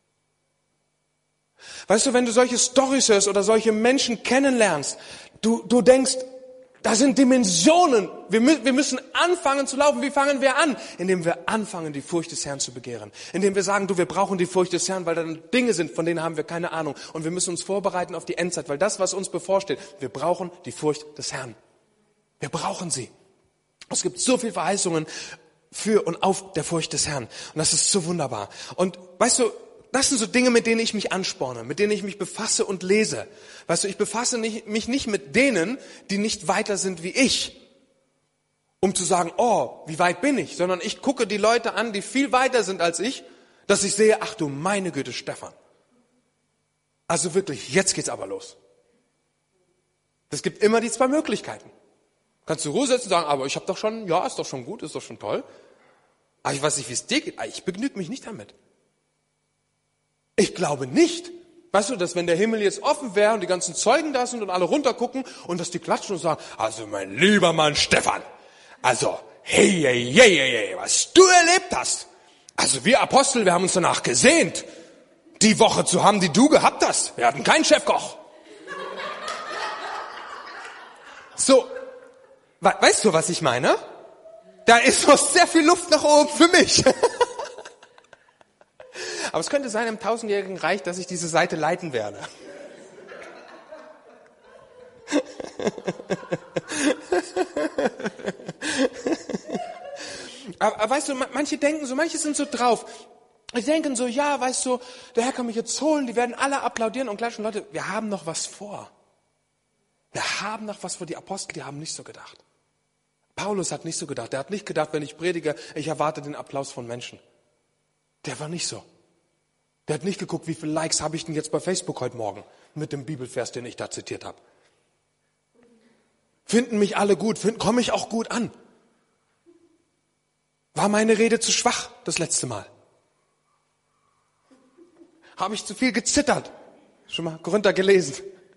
Weißt du, wenn du solche Storys hörst oder solche Menschen kennenlernst, du denkst, da sind Dimensionen. Wir müssen anfangen zu laufen. Wie fangen wir an? Indem wir anfangen, die Furcht des Herrn zu begehren. Indem wir sagen, wir brauchen die Furcht des Herrn, weil da Dinge sind, von denen haben wir keine Ahnung. Und wir müssen uns vorbereiten auf die Endzeit, weil das, was uns bevorsteht, wir brauchen die Furcht des Herrn. Wir brauchen sie. Es gibt so viele Verheißungen für und auf der Furcht des Herrn. Und das ist so wunderbar. Und weißt du, das sind so Dinge, mit denen ich mich ansporne, mit denen ich mich befasse und lese. Weißt du, ich befasse mich nicht mit denen, die nicht weiter sind wie ich, um zu sagen, oh, wie weit bin ich, sondern ich gucke die Leute an, die viel weiter sind als ich, dass ich sehe, ach du meine Güte, Stefan. Also wirklich, jetzt geht's aber los. Es gibt immer die zwei Möglichkeiten. Kannst du Ruhe setzen und sagen, aber ich habe doch schon, ja, ist doch schon gut, ist doch schon toll. Aber ich weiß nicht, wie es dir geht. Ich begnüge mich nicht damit. Ich glaube nicht, weißt du, dass wenn der Himmel jetzt offen wäre und die ganzen Zeugen da sind und alle runtergucken und dass die klatschen und sagen, also mein lieber Mann Stefan, also hey, was du erlebt hast. Also wir Apostel, wir haben uns danach gesehnt, die Woche zu haben, die du gehabt hast. Wir hatten keinen Chefkoch. So, weißt du, was ich meine? Da ist noch sehr viel Luft nach oben für mich. Aber es könnte sein im 1000-jährigen Reich, dass ich diese Seite leiten werde. Aber weißt du, manche denken so, manche sind so drauf. Die denken so, ja, weißt du, der Herr kann mich jetzt holen, die werden alle applaudieren und klatschen. Leute, wir haben noch was vor. Wir haben noch was vor. Die Apostel, die haben nicht so gedacht. Paulus hat nicht so gedacht. Der hat nicht gedacht, wenn ich predige, ich erwarte den Applaus von Menschen. Der war nicht so. Der hat nicht geguckt, wie viele Likes habe ich denn jetzt bei Facebook heute Morgen mit dem Bibelvers, den ich da zitiert habe. Finden mich alle gut? Komme ich auch gut an? War meine Rede zu schwach das letzte Mal? Habe ich zu viel gezittert? Schon mal Korinther gelesen?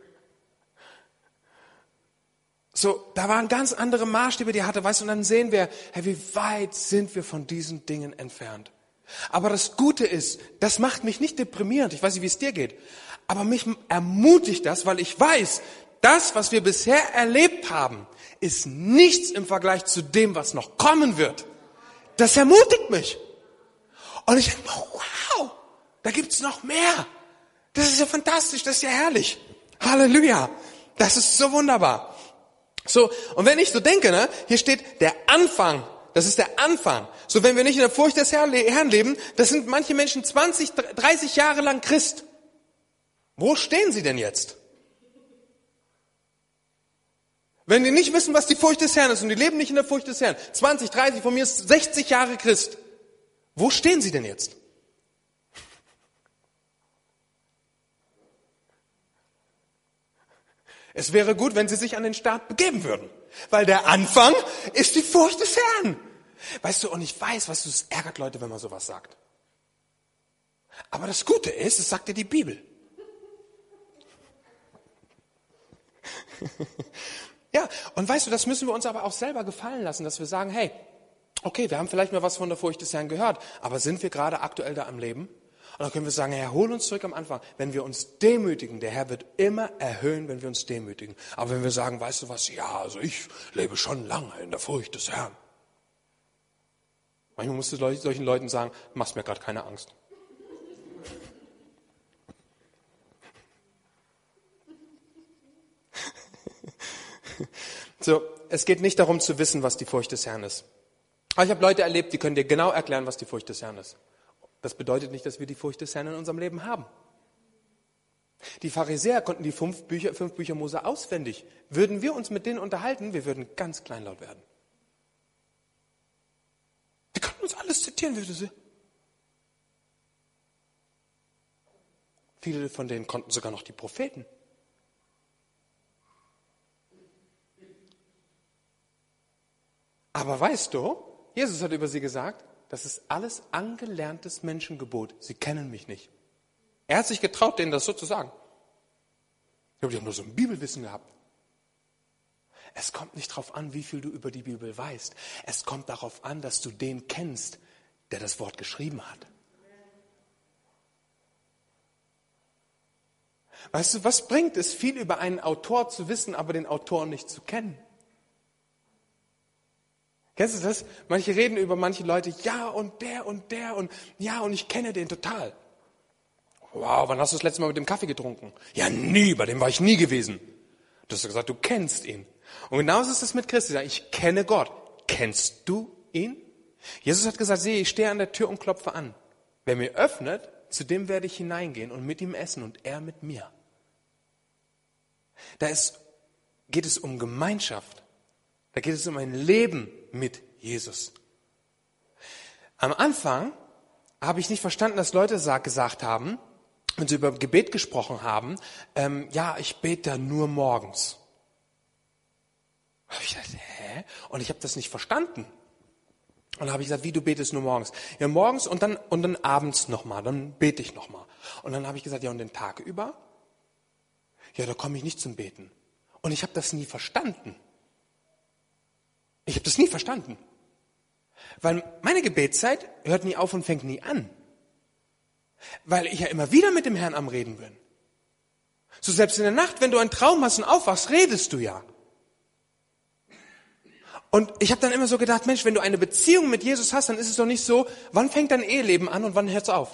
So, da waren ganz andere Maßstäbe, die er hatte, weißt du, und dann sehen wir, hey, wie weit sind wir von diesen Dingen entfernt. Aber das Gute ist, das macht mich nicht deprimierend, ich weiß nicht, wie es dir geht, aber mich ermutigt das, weil ich weiß, das, was wir bisher erlebt haben, ist nichts im Vergleich zu dem, was noch kommen wird. Das ermutigt mich. Und ich denke, wow, da gibt's noch mehr. Das ist ja fantastisch, das ist ja herrlich. Halleluja, das ist so wunderbar. So, und wenn ich so denke, ne, hier steht der Anfang. Das ist der Anfang. So, wenn wir nicht in der Furcht des Herrn leben, das sind manche Menschen 20, 30 Jahre lang Christ. Wo stehen sie denn jetzt? Wenn die nicht wissen, was die Furcht des Herrn ist und die leben nicht in der Furcht des Herrn, 20, 30, von mir ist 60 Jahre Christ. Wo stehen sie denn jetzt? Es wäre gut, wenn sie sich an den Start begeben würden. Weil der Anfang ist die Furcht des Herrn. Weißt du, und ich weiß, was es ärgert Leute, wenn man sowas sagt. Aber das Gute ist, es sagt dir die Bibel. Ja, und weißt du, das müssen wir uns aber auch selber gefallen lassen, dass wir sagen, hey, okay, wir haben vielleicht mal was von der Furcht des Herrn gehört, aber sind wir gerade aktuell da am Leben? Und dann können wir sagen, Herr, hol uns zurück am Anfang. Wenn wir uns demütigen, der Herr wird immer erhöhen, wenn wir uns demütigen. Aber wenn wir sagen, weißt du was, ja, also ich lebe schon lange in der Furcht des Herrn. Manchmal musst du solchen Leuten sagen, machst mir gerade keine Angst. So, es geht nicht darum zu wissen, was die Furcht des Herrn ist. Aber ich habe Leute erlebt, die können dir genau erklären, was die Furcht des Herrn ist. Das bedeutet nicht, dass wir die Furcht des Herrn in unserem Leben haben. Die Pharisäer konnten die fünf Bücher Mose auswendig. Würden wir uns mit denen unterhalten, wir würden ganz kleinlaut werden. Die konnten uns alles zitieren, würde sie. Viele von denen konnten sogar noch die Propheten. Aber weißt du, Jesus hat über sie gesagt, das ist alles angelerntes Menschengebot. Sie kennen mich nicht. Er hat sich getraut, denen das so zu sagen. Die haben nur so ein Bibelwissen gehabt. Es kommt nicht darauf an, wie viel du über die Bibel weißt. Es kommt darauf an, dass du den kennst, der das Wort geschrieben hat. Weißt du, was bringt es, viel über einen Autor zu wissen, aber den Autor nicht zu kennen? Kennst du das? Manche reden über manche Leute, ja und der und ja und ich kenne den total. Wow, wann hast du das letzte Mal mit dem Kaffee getrunken? Ja, nie, bei dem war ich nie gewesen. Du hast gesagt, du kennst ihn. Und genauso ist es mit Christus. Ich kenne Gott. Kennst du ihn? Jesus hat gesagt, siehe, ich stehe an der Tür und klopfe an. Wer mir öffnet, zu dem werde ich hineingehen und mit ihm essen und er mit mir. Geht es um Gemeinschaft. Da geht es um ein Leben mit Jesus. Am Anfang habe ich nicht verstanden, dass Leute gesagt haben, wenn sie über Gebet gesprochen haben, ja, ich bete nur morgens. Da habe ich gedacht, hä? Und ich habe das nicht verstanden. Und dann habe ich gesagt, wie, du betest nur morgens? Ja, morgens und dann abends nochmal, dann bete ich nochmal. Und dann habe ich gesagt, ja, und den Tag über? Ja, da komme ich nicht zum Beten. Und ich habe das nie verstanden. Ich habe das nie verstanden. Weil meine Gebetszeit hört nie auf und fängt nie an. Weil ich ja immer wieder mit dem Herrn am Reden bin. So selbst in der Nacht, wenn du einen Traum hast und aufwachst, redest du ja. Und ich habe dann immer so gedacht, Mensch, wenn du eine Beziehung mit Jesus hast, dann ist es doch nicht so, wann fängt dein Eheleben an und wann hört es auf?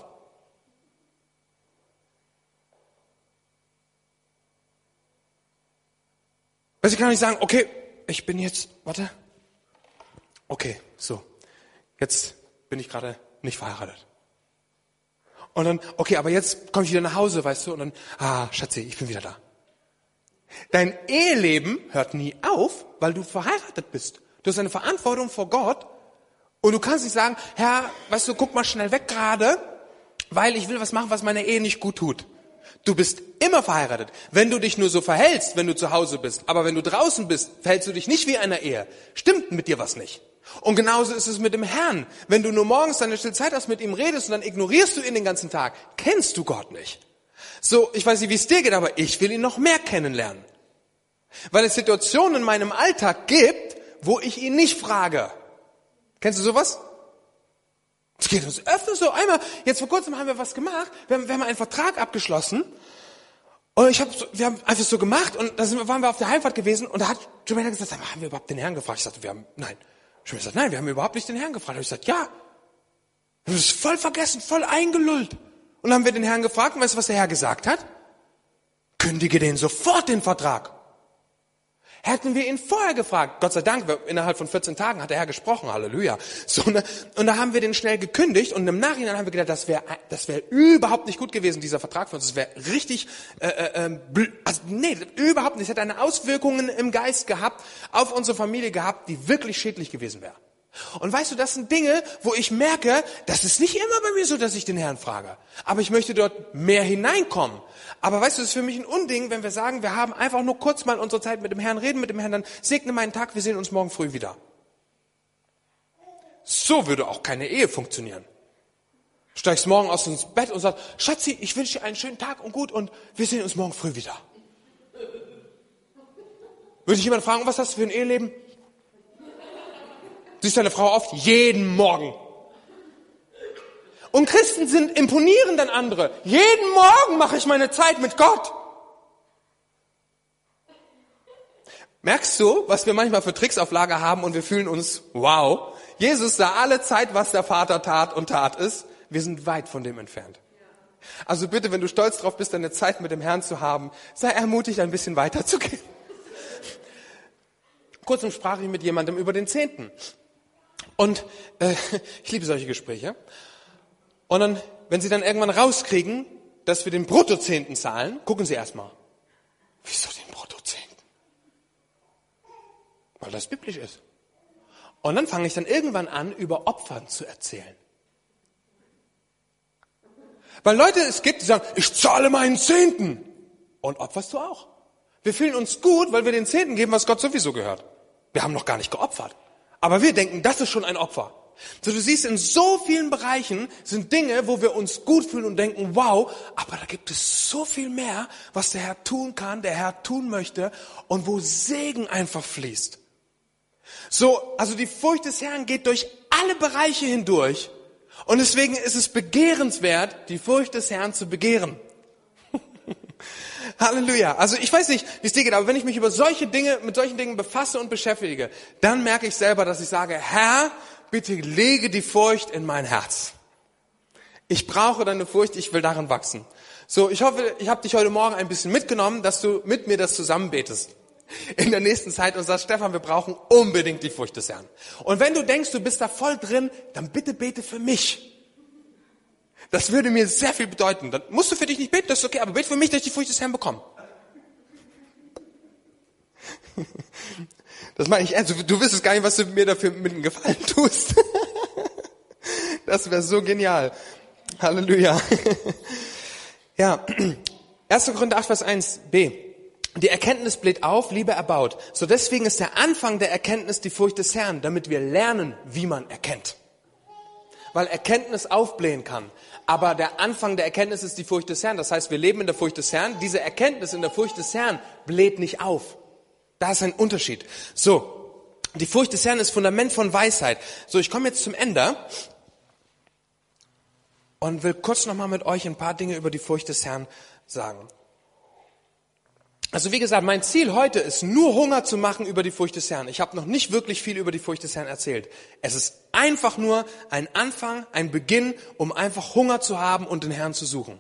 Also ich kann nicht sagen, okay, ich bin jetzt, okay, so, jetzt bin ich gerade nicht verheiratet. Und dann, okay, aber jetzt komme ich wieder nach Hause, weißt du, und dann, Schatzi, ich bin wieder da. Dein Eheleben hört nie auf, weil du verheiratet bist. Du hast eine Verantwortung vor Gott und du kannst nicht sagen, Herr, weißt du, guck mal schnell weg gerade, weil ich will was machen, was meiner Ehe nicht gut tut. Du bist immer verheiratet. Wenn du dich nur so verhältst, wenn du zu Hause bist, aber wenn du draußen bist, verhältst du dich nicht wie einer Ehe. Stimmt mit dir was nicht. Und genauso ist es mit dem Herrn. Wenn du nur morgens deine stille Zeit hast, mit ihm redest und dann ignorierst du ihn den ganzen Tag, kennst du Gott nicht. So, ich weiß nicht, wie es dir geht, aber ich will ihn noch mehr kennenlernen. Weil es Situationen in meinem Alltag gibt, wo ich ihn nicht frage. Kennst du sowas? Es geht uns öfter so. Einmal, jetzt vor kurzem haben wir was gemacht. Wir haben einen Vertrag abgeschlossen. Und wir haben einfach so gemacht. Und da waren wir auf der Heimfahrt gewesen. Und da hat Joanna gesagt, haben wir überhaupt den Herrn gefragt? Ich sagte, nein. Joanna sagt, nein, wir haben überhaupt nicht den Herrn gefragt. Und ich sagte, ja. Wir haben es voll vergessen, voll eingelullt. Und dann haben wir den Herrn gefragt. Und weißt du, was der Herr gesagt hat? Kündige den sofort den Vertrag. Hätten wir ihn vorher gefragt, Gott sei Dank, innerhalb von 14 Tagen hat der Herr gesprochen, Halleluja. So, und da haben wir den schnell gekündigt und im Nachhinein haben wir gedacht, das wäre überhaupt nicht gut gewesen, dieser Vertrag für uns. Das wäre richtig, überhaupt nicht. Es hätte eine Auswirkung im Geist gehabt, auf unsere Familie gehabt, die wirklich schädlich gewesen wäre. Und weißt du, das sind Dinge, wo ich merke, das ist nicht immer bei mir so, dass ich den Herrn frage. Aber ich möchte dort mehr hineinkommen. Aber weißt du, es ist für mich ein Unding, wenn wir sagen, wir haben einfach nur kurz mal unsere Zeit mit dem Herrn, reden mit dem Herrn, dann segne meinen Tag, wir sehen uns morgen früh wieder. So würde auch keine Ehe funktionieren. Du steigst morgen aus ins Bett und sagst, Schatzi, ich wünsche dir einen schönen Tag und gut und wir sehen uns morgen früh wieder. Würde ich jemand fragen, was hast du für ein Eheleben? Siehst deine Frau oft? Jeden Morgen. Und Christen imponieren dann andere. Jeden Morgen mache ich meine Zeit mit Gott. Merkst du, was wir manchmal für Tricks auf Lager haben und wir fühlen uns, wow. Jesus sah alle Zeit, was der Vater tat ist. Wir sind weit von dem entfernt. Also bitte, wenn du stolz drauf bist, deine Zeit mit dem Herrn zu haben, sei ermutigt, ein bisschen weiter zu gehen. kurzem sprach ich mit jemandem über den Zehnten. Und ich liebe solche Gespräche. Und dann, wenn sie dann irgendwann rauskriegen, dass wir den Bruttozehnten zahlen, gucken sie erstmal. Wieso den Bruttozehnten? Weil das biblisch ist. Und dann fange ich dann irgendwann an, über Opfern zu erzählen. Weil Leute es gibt, die sagen, ich zahle meinen Zehnten. Und opferst du auch. Wir fühlen uns gut, weil wir den Zehnten geben, was Gott sowieso gehört. Wir haben noch gar nicht geopfert. Aber wir denken, das ist schon ein Opfer. So, du siehst, in so vielen Bereichen sind Dinge, wo wir uns gut fühlen und denken, wow, aber da gibt es so viel mehr, was der Herr tun kann, der Herr tun möchte und wo Segen einfach fließt. So, also die Furcht des Herrn geht durch alle Bereiche hindurch. Und deswegen ist es begehrenswert, die Furcht des Herrn zu begehren. Halleluja. Also ich weiß nicht, wie es dir geht, aber wenn ich mich mit solchen Dingen befasse und beschäftige, dann merke ich selber, dass ich sage, Herr, bitte lege die Furcht in mein Herz. Ich brauche deine Furcht, ich will darin wachsen. So, ich hoffe, ich habe dich heute Morgen ein bisschen mitgenommen, dass du mit mir das zusammen betest. In der nächsten Zeit und sagst, Stefan, wir brauchen unbedingt die Furcht des Herrn. Und wenn du denkst, du bist da voll drin, dann bitte bete für mich. Das würde mir sehr viel bedeuten. Dann musst du für dich nicht beten, das ist okay, aber bete für mich, dass ich die Furcht des Herrn bekomme. Das meine ich ernst. Du wüsstest gar nicht, was du mir dafür mit einem Gefallen tust. Das wäre so genial. Halleluja. Ja, 1. Korinther 8, Vers 1b. Die Erkenntnis bläht auf, Liebe erbaut. So deswegen ist der Anfang der Erkenntnis die Furcht des Herrn, damit wir lernen, wie man erkennt. Weil Erkenntnis aufblähen kann. Aber der Anfang der Erkenntnis ist die Furcht des Herrn. Das heißt, wir leben in der Furcht des Herrn. Diese Erkenntnis in der Furcht des Herrn bläht nicht auf. Da ist ein Unterschied. So, die Furcht des Herrn ist Fundament von Weisheit. So, ich komme jetzt zum Ende und will kurz nochmal mit euch ein paar Dinge über die Furcht des Herrn sagen. Also wie gesagt, mein Ziel heute ist nur Hunger zu machen über die Furcht des Herrn. Ich habe noch nicht wirklich viel über die Furcht des Herrn erzählt. Es ist einfach nur ein Anfang, ein Beginn, um einfach Hunger zu haben und den Herrn zu suchen.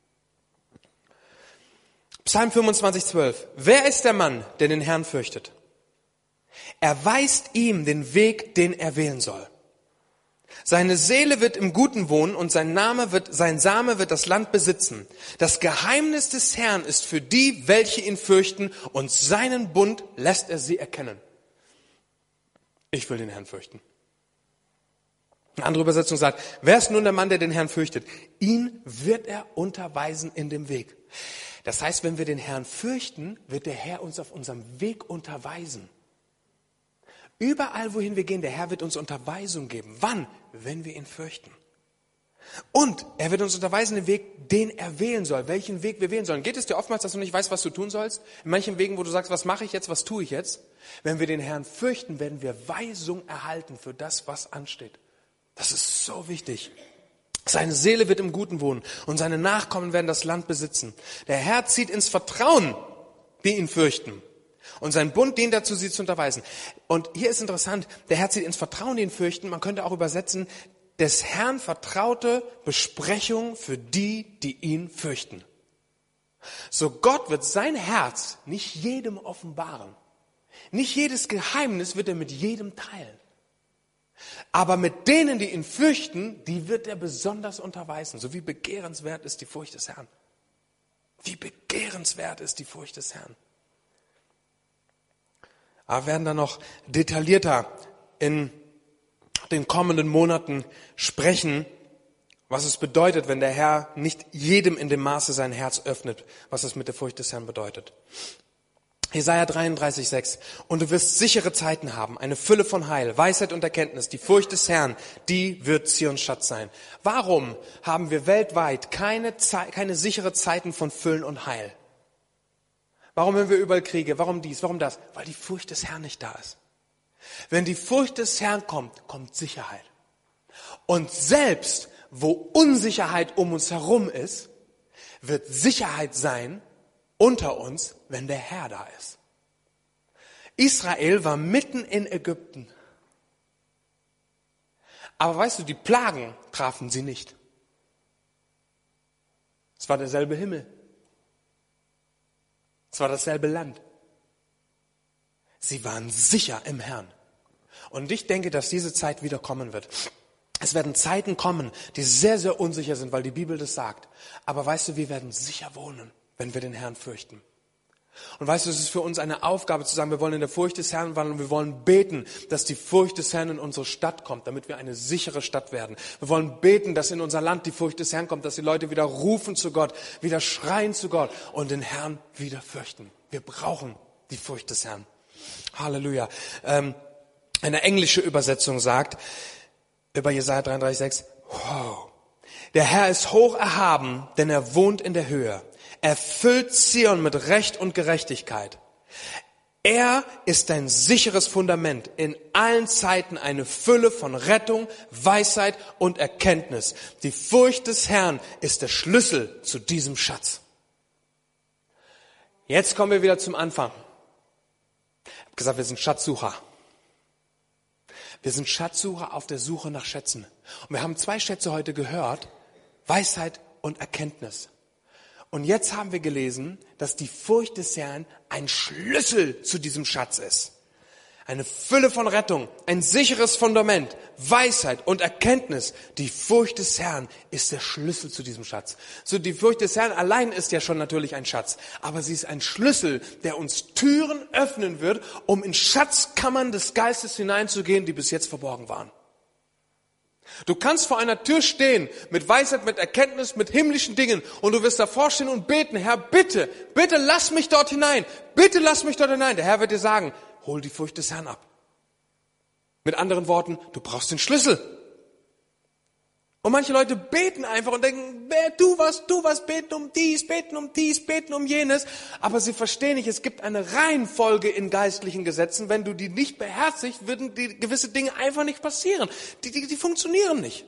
Psalm 25, 12. Wer ist der Mann, der den Herrn fürchtet? Er weist ihm den Weg, den er wählen soll. Seine Seele wird im Guten wohnen und sein Same wird das Land besitzen. Das Geheimnis des Herrn ist für die, welche ihn fürchten, und seinen Bund lässt er sie erkennen. Ich will den Herrn fürchten. Eine andere Übersetzung sagt, wer ist nun der Mann, der den Herrn fürchtet? Ihn wird er unterweisen in dem Weg. Das heißt, wenn wir den Herrn fürchten, wird der Herr uns auf unserem Weg unterweisen. Überall, wohin wir gehen, der Herr wird uns Unterweisung geben. Wann? Wenn wir ihn fürchten. Und er wird uns unterweisen den Weg, den er wählen soll. Welchen Weg wir wählen sollen. Geht es dir oftmals, dass du nicht weißt, was du tun sollst? In manchen Wegen, wo du sagst, was mache ich jetzt, was tue ich jetzt? Wenn wir den Herrn fürchten, werden wir Weisung erhalten für das, was ansteht. Das ist so wichtig. Seine Seele wird im Guten wohnen und seine Nachkommen werden das Land besitzen. Der Herr zieht ins Vertrauen, die ihn fürchten. Und sein Bund dient dazu, sie zu unterweisen. Und hier ist interessant, der Herr zieht ins Vertrauen, den fürchten. Man könnte auch übersetzen, des Herrn vertraute Besprechung für die, die ihn fürchten. So Gott wird sein Herz nicht jedem offenbaren. Nicht jedes Geheimnis wird er mit jedem teilen. Aber mit denen, die ihn fürchten, die wird er besonders unterweisen. So wie begehrenswert ist die Furcht des Herrn. Wie begehrenswert ist die Furcht des Herrn. Aber wir werden dann noch detaillierter in den kommenden Monaten sprechen, was es bedeutet, wenn der Herr nicht jedem in dem Maße sein Herz öffnet, was es mit der Furcht des Herrn bedeutet. Jesaja 33,6. Und du wirst sichere Zeiten haben, eine Fülle von Heil, Weisheit und Erkenntnis. Die Furcht des Herrn, die wird Zions Schatz sein. Warum haben wir weltweit keine sichere Zeiten von Füllen und Heil? Warum haben wir überall Kriege? Warum dies? Warum das? Weil die Furcht des Herrn nicht da ist. Wenn die Furcht des Herrn kommt, kommt Sicherheit. Und selbst wo Unsicherheit um uns herum ist, wird Sicherheit sein unter uns, wenn der Herr da ist. Israel war mitten in Ägypten. Aber weißt du, die Plagen trafen sie nicht. Es war derselbe Himmel. Es war dasselbe Land. Sie waren sicher im Herrn. Und ich denke, dass diese Zeit wieder kommen wird. Es werden Zeiten kommen, die sehr, sehr unsicher sind, weil die Bibel das sagt. Aber weißt du, wir werden sicher wohnen, wenn wir den Herrn fürchten. Und weißt du, es ist für uns eine Aufgabe zu sagen, wir wollen in der Furcht des Herrn wandeln und wir wollen beten, dass die Furcht des Herrn in unsere Stadt kommt, damit wir eine sichere Stadt werden. Wir wollen beten, dass in unser Land die Furcht des Herrn kommt, dass die Leute wieder rufen zu Gott, wieder schreien zu Gott und den Herrn wieder fürchten. Wir brauchen die Furcht des Herrn. Halleluja. Eine englische Übersetzung sagt über Jesaja 33,6, wow, der Herr ist hoch erhaben, denn er wohnt in der Höhe. Er füllt Zion mit Recht und Gerechtigkeit. Er ist ein sicheres Fundament, in allen Zeiten eine Fülle von Rettung, Weisheit und Erkenntnis. Die Furcht des Herrn ist der Schlüssel zu diesem Schatz. Jetzt kommen wir wieder zum Anfang. Ich habe gesagt, wir sind Schatzsucher. Wir sind Schatzsucher auf der Suche nach Schätzen. Und wir haben 2 Schätze heute gehört, Weisheit und Erkenntnis. Und jetzt haben wir gelesen, dass die Furcht des Herrn ein Schlüssel zu diesem Schatz ist. Eine Fülle von Rettung, ein sicheres Fundament, Weisheit und Erkenntnis. Die Furcht des Herrn ist der Schlüssel zu diesem Schatz. So, die Furcht des Herrn allein ist ja schon natürlich ein Schatz. Aber sie ist ein Schlüssel, der uns Türen öffnen wird, um in Schatzkammern des Geistes hineinzugehen, die bis jetzt verborgen waren. Du kannst vor einer Tür stehen, mit Weisheit, mit Erkenntnis, mit himmlischen Dingen, und du wirst davor stehen und beten, Herr, bitte, bitte lass mich dort hinein, bitte lass mich dort hinein. Der Herr wird dir sagen, hol die Furcht des Herrn ab. Mit anderen Worten, du brauchst den Schlüssel. Und manche Leute beten einfach und denken, du was, beten um dies, beten um jenes. Aber sie verstehen nicht, es gibt eine Reihenfolge in geistlichen Gesetzen. Wenn du die nicht beherzigst, würden die gewisse Dinge einfach nicht passieren. Die funktionieren nicht.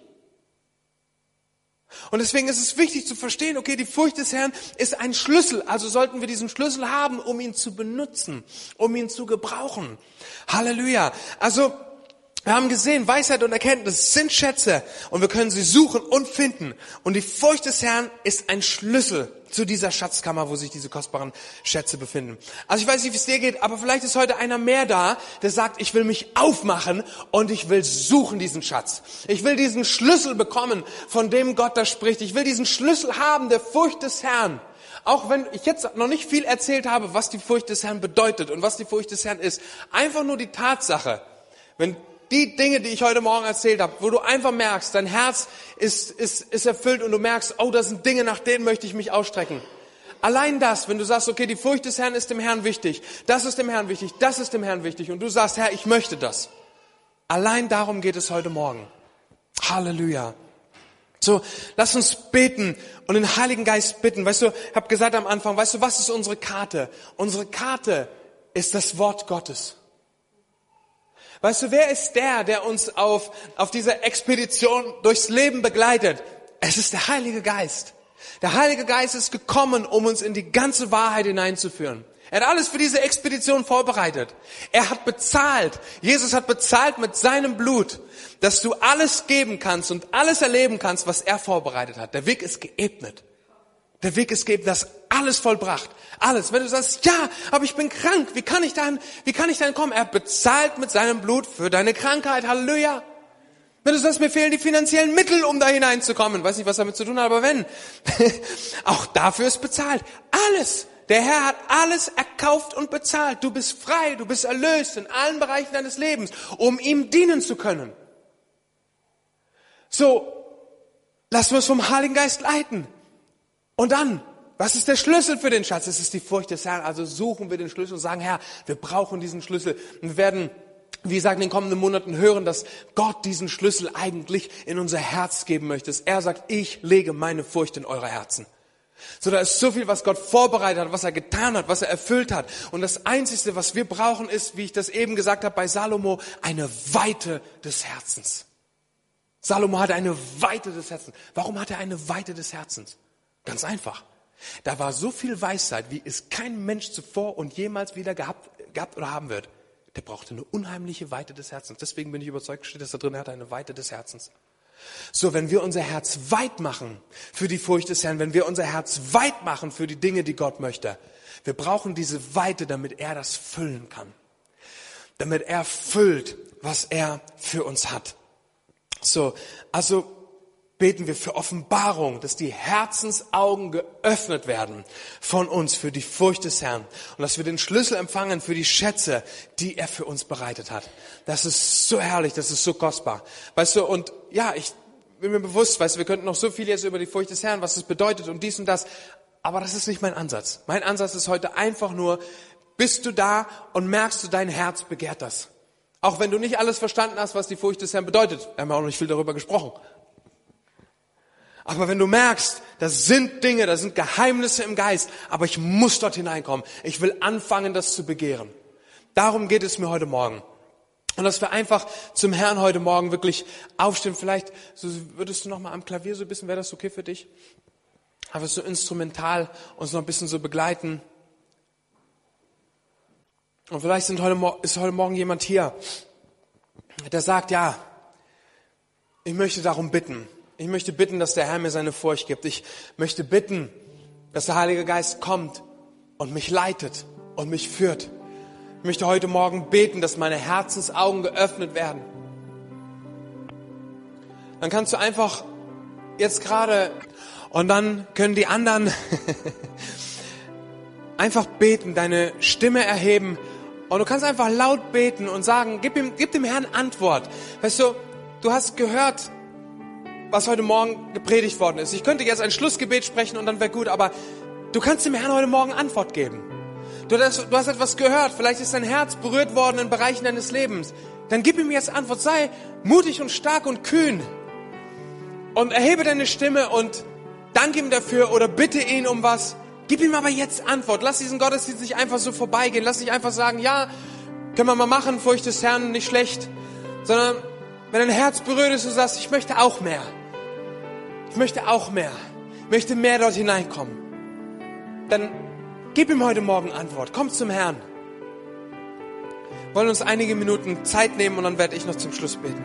Und deswegen ist es wichtig zu verstehen, okay, die Furcht des Herrn ist ein Schlüssel. Also sollten wir diesen Schlüssel haben, um ihn zu benutzen, um ihn zu gebrauchen. Halleluja. Also, wir haben gesehen, Weisheit und Erkenntnis sind Schätze und wir können sie suchen und finden. Und die Furcht des Herrn ist ein Schlüssel zu dieser Schatzkammer, wo sich diese kostbaren Schätze befinden. Also ich weiß nicht, wie es dir geht, aber vielleicht ist heute einer mehr da, der sagt, ich will mich aufmachen und ich will suchen diesen Schatz. Ich will diesen Schlüssel bekommen, von dem Gott da spricht. Ich will diesen Schlüssel haben, der Furcht des Herrn. Auch wenn ich jetzt noch nicht viel erzählt habe, was die Furcht des Herrn bedeutet und was die Furcht des Herrn ist. Einfach nur die Tatsache, wenn die Dinge, die ich heute Morgen erzählt habe, wo du einfach merkst, dein Herz ist erfüllt und du merkst, oh, das sind Dinge, nach denen möchte ich mich ausstrecken. Allein das, wenn du sagst, okay, die Furcht des Herrn ist dem Herrn wichtig, das ist dem Herrn wichtig, das ist dem Herrn wichtig und du sagst, Herr, ich möchte das. Allein darum geht es heute Morgen. Halleluja. So, lass uns beten und den Heiligen Geist bitten. Weißt du, ich habe gesagt am Anfang, weißt du, was ist unsere Karte? Unsere Karte ist das Wort Gottes. Weißt du, wer ist der uns auf dieser Expedition durchs Leben begleitet? Es ist der Heilige Geist. Der Heilige Geist ist gekommen, um uns in die ganze Wahrheit hineinzuführen. Er hat alles für diese Expedition vorbereitet. Er hat bezahlt. Jesus hat bezahlt mit seinem Blut, dass du alles geben kannst und alles erleben kannst, was er vorbereitet hat. Der Weg ist geebnet. Der Weg ist geebnet, das alles vollbracht. Alles. Wenn du sagst, ja, aber ich bin krank, wie kann ich dann kommen? Er hat bezahlt mit seinem Blut für deine Krankheit. Halleluja. Wenn du sagst, mir fehlen die finanziellen Mittel, um da hineinzukommen. Weiß nicht, was damit zu tun hat, aber wenn. Auch dafür ist bezahlt. Alles. Der Herr hat alles erkauft und bezahlt. Du bist frei, du bist erlöst in allen Bereichen deines Lebens, um ihm dienen zu können. So, lassen wir uns vom Heiligen Geist leiten. Und dann, was ist der Schlüssel für den Schatz? Es ist die Furcht des Herrn. Also suchen wir den Schlüssel und sagen, Herr, wir brauchen diesen Schlüssel. Und wir werden, wie gesagt, in den kommenden Monaten hören, dass Gott diesen Schlüssel eigentlich in unser Herz geben möchte. Er sagt, ich lege meine Furcht in eure Herzen. So, da ist so viel, was Gott vorbereitet hat, was er getan hat, was er erfüllt hat. Und das Einzige, was wir brauchen, ist, wie ich das eben gesagt habe bei Salomo, eine Weite des Herzens. Salomo hatte eine Weite des Herzens. Warum hat er eine Weite des Herzens? Ganz einfach. Da war so viel Weisheit, wie es kein Mensch zuvor und jemals wieder gehabt oder haben wird. Der brauchte eine unheimliche Weite des Herzens. Deswegen bin ich überzeugt, steht das da drin, er hat eine Weite des Herzens. So, wenn wir unser Herz weit machen für die Furcht des Herrn, wenn wir unser Herz weit machen für die Dinge, die Gott möchte, wir brauchen diese Weite, damit er das füllen kann. damit er füllt, was er für uns hat. So, also beten wir für Offenbarung, dass die Herzensaugen geöffnet werden von uns für die Furcht des Herrn und dass wir den Schlüssel empfangen für die Schätze, die er für uns bereitet hat. Das ist so herrlich, das ist so kostbar. Weißt du, und ja, ich bin mir bewusst, weißt du, wir könnten noch so viel jetzt über die Furcht des Herrn, was es bedeutet und dies und das, aber das ist nicht mein Ansatz. Mein Ansatz ist heute einfach nur, bist du da und merkst du, dein Herz begehrt das. Auch wenn du nicht alles verstanden hast, was die Furcht des Herrn bedeutet. Wir haben ja auch noch nicht viel darüber gesprochen. Aber wenn du merkst, das sind Dinge, das sind Geheimnisse im Geist, aber ich muss dort hineinkommen. Ich will anfangen, das zu begehren. Darum geht es mir heute Morgen. Und dass wir einfach zum Herrn heute Morgen wirklich aufstehen. Vielleicht so würdest du noch mal am Klavier so ein bisschen, wäre das okay für dich? Einfach so instrumental uns noch ein bisschen so begleiten. Und vielleicht ist heute Morgen jemand hier, der sagt, ja, ich möchte darum bitten. Ich möchte bitten, dass der Herr mir seine Furcht gibt. Ich möchte bitten, dass der Heilige Geist kommt und mich leitet und mich führt. Ich möchte heute Morgen beten, dass meine Herzensaugen geöffnet werden. Dann kannst du einfach jetzt gerade, und dann können die anderen einfach beten, deine Stimme erheben. Und du kannst einfach laut beten und sagen, gib dem Herrn Antwort. Weißt du, du hast gehört, was heute Morgen gepredigt worden ist. Ich könnte jetzt ein Schlussgebet sprechen und dann wäre gut, aber du kannst dem Herrn heute Morgen Antwort geben. Du hast etwas gehört, vielleicht ist dein Herz berührt worden in Bereichen deines Lebens. Dann gib ihm jetzt Antwort, sei mutig und stark und kühn. Und erhebe deine Stimme und danke ihm dafür oder bitte ihn um was. Gib ihm aber jetzt Antwort. Lass diesen Gottesdienst nicht einfach so vorbeigehen. Lass nicht einfach sagen, ja, können wir mal machen, Furcht des Herrn, nicht schlecht. Sondern wenn dein Herz berührt ist, du sagst, ich möchte auch mehr. Ich möchte auch mehr. Ich möchte mehr dort hineinkommen. Dann gib ihm heute Morgen Antwort. Komm zum Herrn. Wir wollen uns einige Minuten Zeit nehmen und dann werde ich noch zum Schluss beten.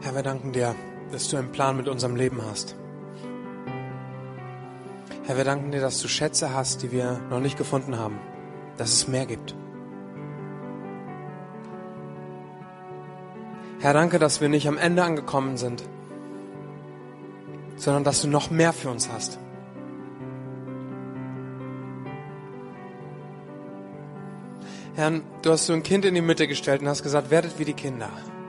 Herr, wir danken dir, dass du einen Plan mit unserem Leben hast. Herr, wir danken dir, dass du Schätze hast, die wir noch nicht gefunden haben, dass es mehr gibt. Herr, danke, dass wir nicht am Ende angekommen sind, sondern dass du noch mehr für uns hast. Herr, du hast so ein Kind in die Mitte gestellt und hast gesagt, werdet wie die Kinder.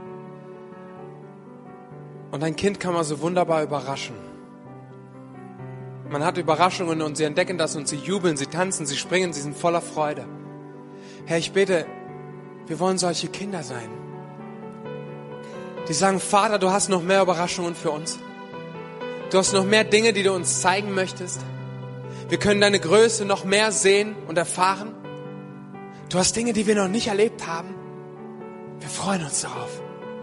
Und ein Kind kann man so wunderbar überraschen. Man hat Überraschungen und sie entdecken das und sie jubeln, sie tanzen, sie springen, sie sind voller Freude. Herr, ich bete, wir wollen solche Kinder sein. Die sagen, Vater, du hast noch mehr Überraschungen für uns. Du hast noch mehr Dinge, die du uns zeigen möchtest. Wir können deine Größe noch mehr sehen und erfahren. Du hast Dinge, die wir noch nicht erlebt haben. Wir freuen uns darauf.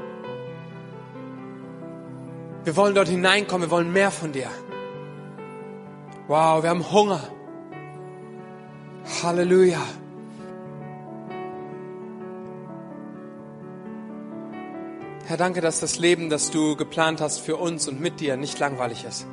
Wir wollen dort hineinkommen, wir wollen mehr von dir. Wow, wir haben Hunger. Halleluja. Herr, danke, dass das Leben, das du geplant hast für uns und mit dir, nicht langweilig ist.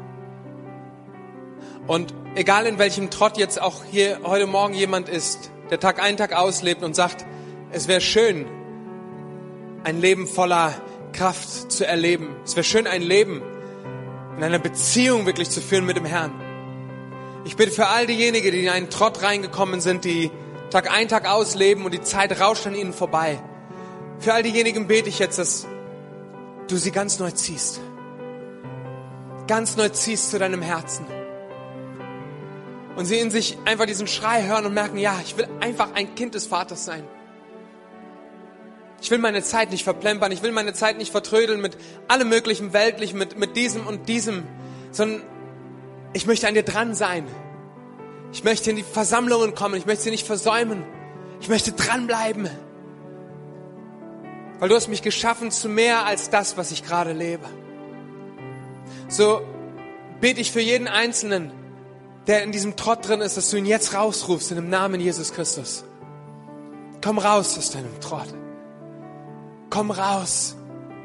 Und egal in welchem Trott jetzt auch hier heute Morgen jemand ist, der Tag ein, Tag auslebt und sagt, es wäre schön, ein Leben voller Kraft zu erleben. Es wäre schön, ein Leben in einer Beziehung wirklich zu führen mit dem Herrn. Ich bitte für all diejenigen, die in einen Trott reingekommen sind, die Tag ein, Tag ausleben und die Zeit rauscht an ihnen vorbei. Für all diejenigen bete ich jetzt, dass du sie ganz neu ziehst. Ganz neu ziehst zu deinem Herzen. Und sie in sich einfach diesen Schrei hören und merken, ja, ich will einfach ein Kind des Vaters sein. Ich will meine Zeit nicht verplempern, ich will meine Zeit nicht vertrödeln mit allem möglichen Weltlichen, mit diesem und diesem, sondern ich möchte an dir dran sein. Ich möchte in die Versammlungen kommen, ich möchte sie nicht versäumen. Ich möchte dranbleiben. Weil du hast mich geschaffen zu mehr als das, was ich gerade lebe. So bete ich für jeden Einzelnen, der in diesem Trott drin ist, dass du ihn jetzt rausrufst in dem Namen Jesus Christus. Komm raus aus deinem Trott. Komm raus.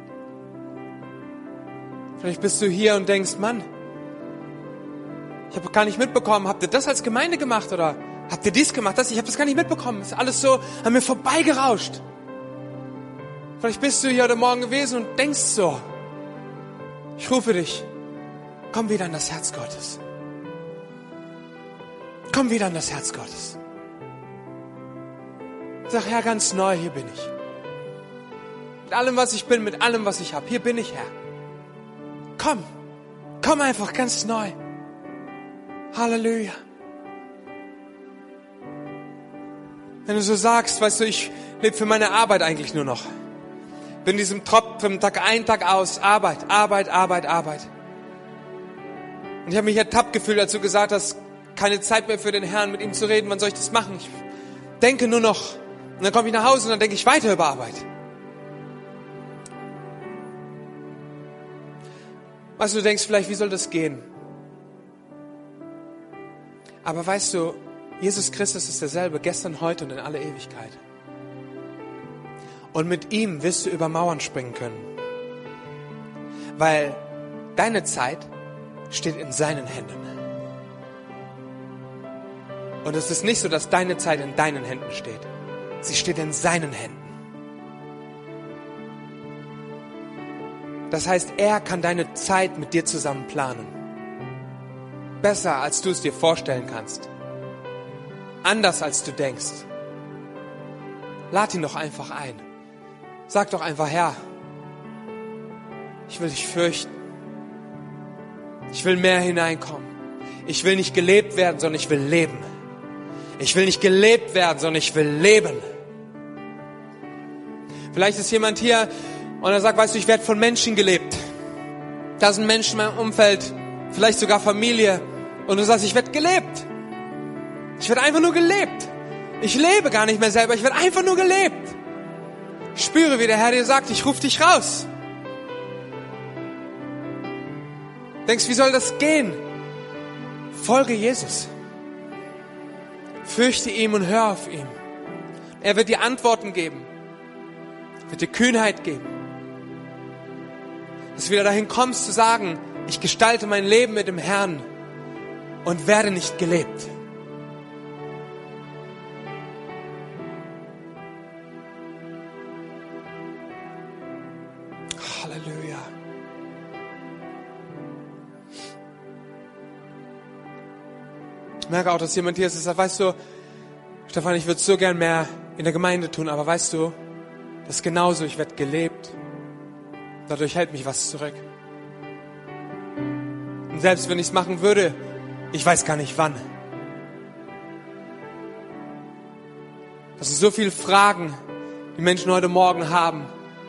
Vielleicht bist du hier und denkst, Mann, ich habe gar nicht mitbekommen, habt ihr das als Gemeinde gemacht oder habt ihr dies gemacht? Ich habe das gar nicht mitbekommen. Ist alles so an mir vorbeigerauscht. Vielleicht bist du hier heute Morgen gewesen und denkst so, ich rufe dich, komm wieder an das Herz Gottes. Komm wieder an das Herz Gottes. Sag, Herr, ganz neu, hier bin ich. Mit allem, was ich bin, mit allem, was ich habe, hier bin ich, Herr. Komm einfach ganz neu. Halleluja. Wenn du so sagst, weißt du, ich lebe für meine Arbeit eigentlich nur noch. Bin in diesem Trott vom Tag ein, Tag aus, Arbeit. Und ich habe mich ertappt gefühlt, als du gesagt hast, keine Zeit mehr für den Herrn, mit ihm zu reden, wann soll ich das machen? Ich denke nur noch. Und dann komme ich nach Hause und dann denke ich weiter über Arbeit. Weißt du, du denkst vielleicht, wie soll das gehen? Aber weißt du, Jesus Christus ist derselbe, gestern, heute und in alle Ewigkeit. Und mit ihm wirst du über Mauern springen können. Weil deine Zeit steht in seinen Händen. Und es ist nicht so, dass deine Zeit in deinen Händen steht. Sie steht in seinen Händen. Das heißt, er kann deine Zeit mit dir zusammen planen. Besser, als du es dir vorstellen kannst. Anders, als du denkst. Lad ihn doch einfach ein. Sag doch einfach, Herr, ich will dich fürchten. Ich will mehr hineinkommen. Ich will nicht gelebt werden, sondern ich will leben. Ich will nicht gelebt werden, sondern ich will leben. Vielleicht ist jemand hier und er sagt, weißt du, ich werde von Menschen gelebt. Da sind Menschen in meinem Umfeld, vielleicht sogar Familie. Und du sagst, ich werde gelebt. Ich werde einfach nur gelebt. Ich lebe gar nicht mehr selber, ich werde einfach nur gelebt. Ich spüre, wie der Herr dir sagt, ich rufe dich raus. Denkst, wie soll das gehen? Folge Jesus. Fürchte ihm und hör auf ihn. Er wird dir Antworten geben. Er wird dir Kühnheit geben. dass du wieder dahin kommst zu sagen, ich gestalte mein Leben mit dem Herrn und werde nicht gelebt. Halleluja. Ich merke auch, dass jemand hier ist, der sagt, weißt du, Stefan, ich würde so gern mehr in der Gemeinde tun, aber weißt du, das ist genauso, ich werde gelebt. Dadurch hält mich was zurück. Und selbst wenn ich es machen würde, ich weiß gar nicht wann. Das sind so viele Fragen, die Menschen heute Morgen haben.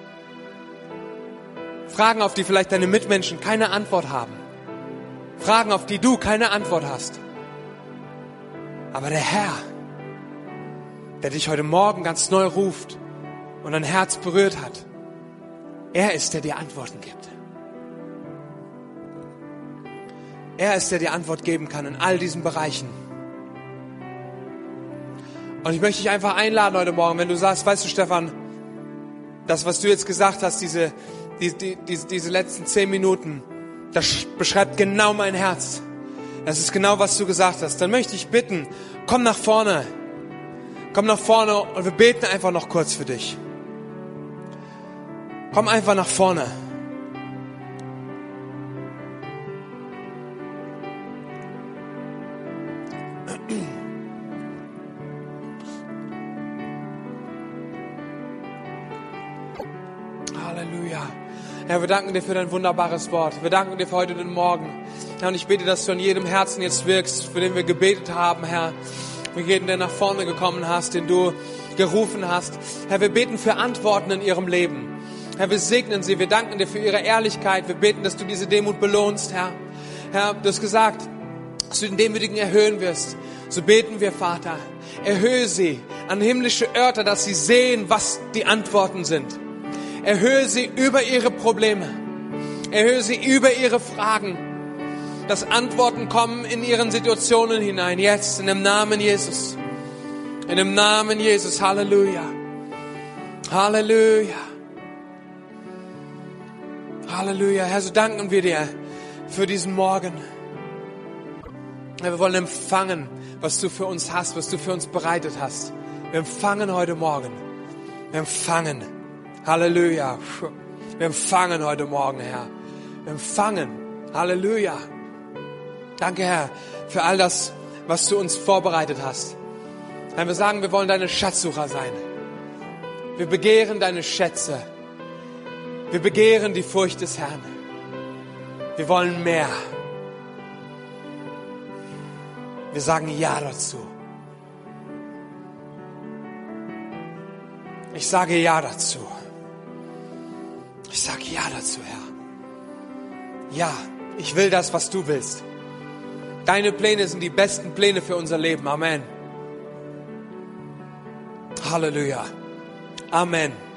Fragen, auf die vielleicht deine Mitmenschen keine Antwort haben. Fragen, auf die du keine Antwort hast. Aber der Herr, der dich heute Morgen ganz neu ruft und dein Herz berührt hat, er ist, der dir Antworten gibt. Er ist, der dir Antwort geben kann in all diesen Bereichen. Und ich möchte dich einfach einladen heute Morgen, wenn du sagst, weißt du, Stefan, das, was du jetzt gesagt hast, diese letzten 10 Minuten, das beschreibt genau mein Herz. Das ist genau, was du gesagt hast. Dann möchte ich bitten, komm nach vorne. Komm nach vorne und wir beten einfach noch kurz für dich. Komm einfach nach vorne. Halleluja. Herr, wir danken dir für dein wunderbares Wort. Wir danken dir für heute den Morgen. Herr, und ich bete, dass du an jedem Herzen jetzt wirkst, für den wir gebetet haben, Herr. Für jeden, der nach vorne gekommen hast, den du gerufen hast. Herr, wir beten für Antworten in ihrem Leben. Herr, wir segnen sie. Wir danken dir für ihre Ehrlichkeit. Wir beten, dass du diese Demut belohnst, Herr. Herr, du hast gesagt, dass du den Demütigen erhöhen wirst. So beten wir, Vater. Erhöhe sie an himmlische Örter, dass sie sehen, was die Antworten sind. Erhöhe sie über ihre Probleme. Erhöhe sie über ihre Fragen. Dass Antworten kommen in ihren Situationen hinein. Jetzt, in dem Namen Jesus. In dem Namen Jesus. Halleluja. Halleluja. Halleluja. Herr, so danken wir dir für diesen Morgen. Herr, wir wollen empfangen, was du für uns hast, was du für uns bereitet hast. Wir empfangen heute Morgen. Wir empfangen. Halleluja. Wir empfangen heute Morgen, Herr. Wir empfangen. Halleluja. Danke, Herr, für all das, was du uns vorbereitet hast. Herr, wir sagen, wir wollen deine Schatzsucher sein. Wir begehren deine Schätze. Wir begehren die Furcht des Herrn. Wir wollen mehr. Wir sagen Ja dazu. Ich sage Ja dazu. Ich sage Ja dazu, Herr. Ja, ich will das, was du willst. Deine Pläne sind die besten Pläne für unser Leben. Amen. Halleluja. Amen.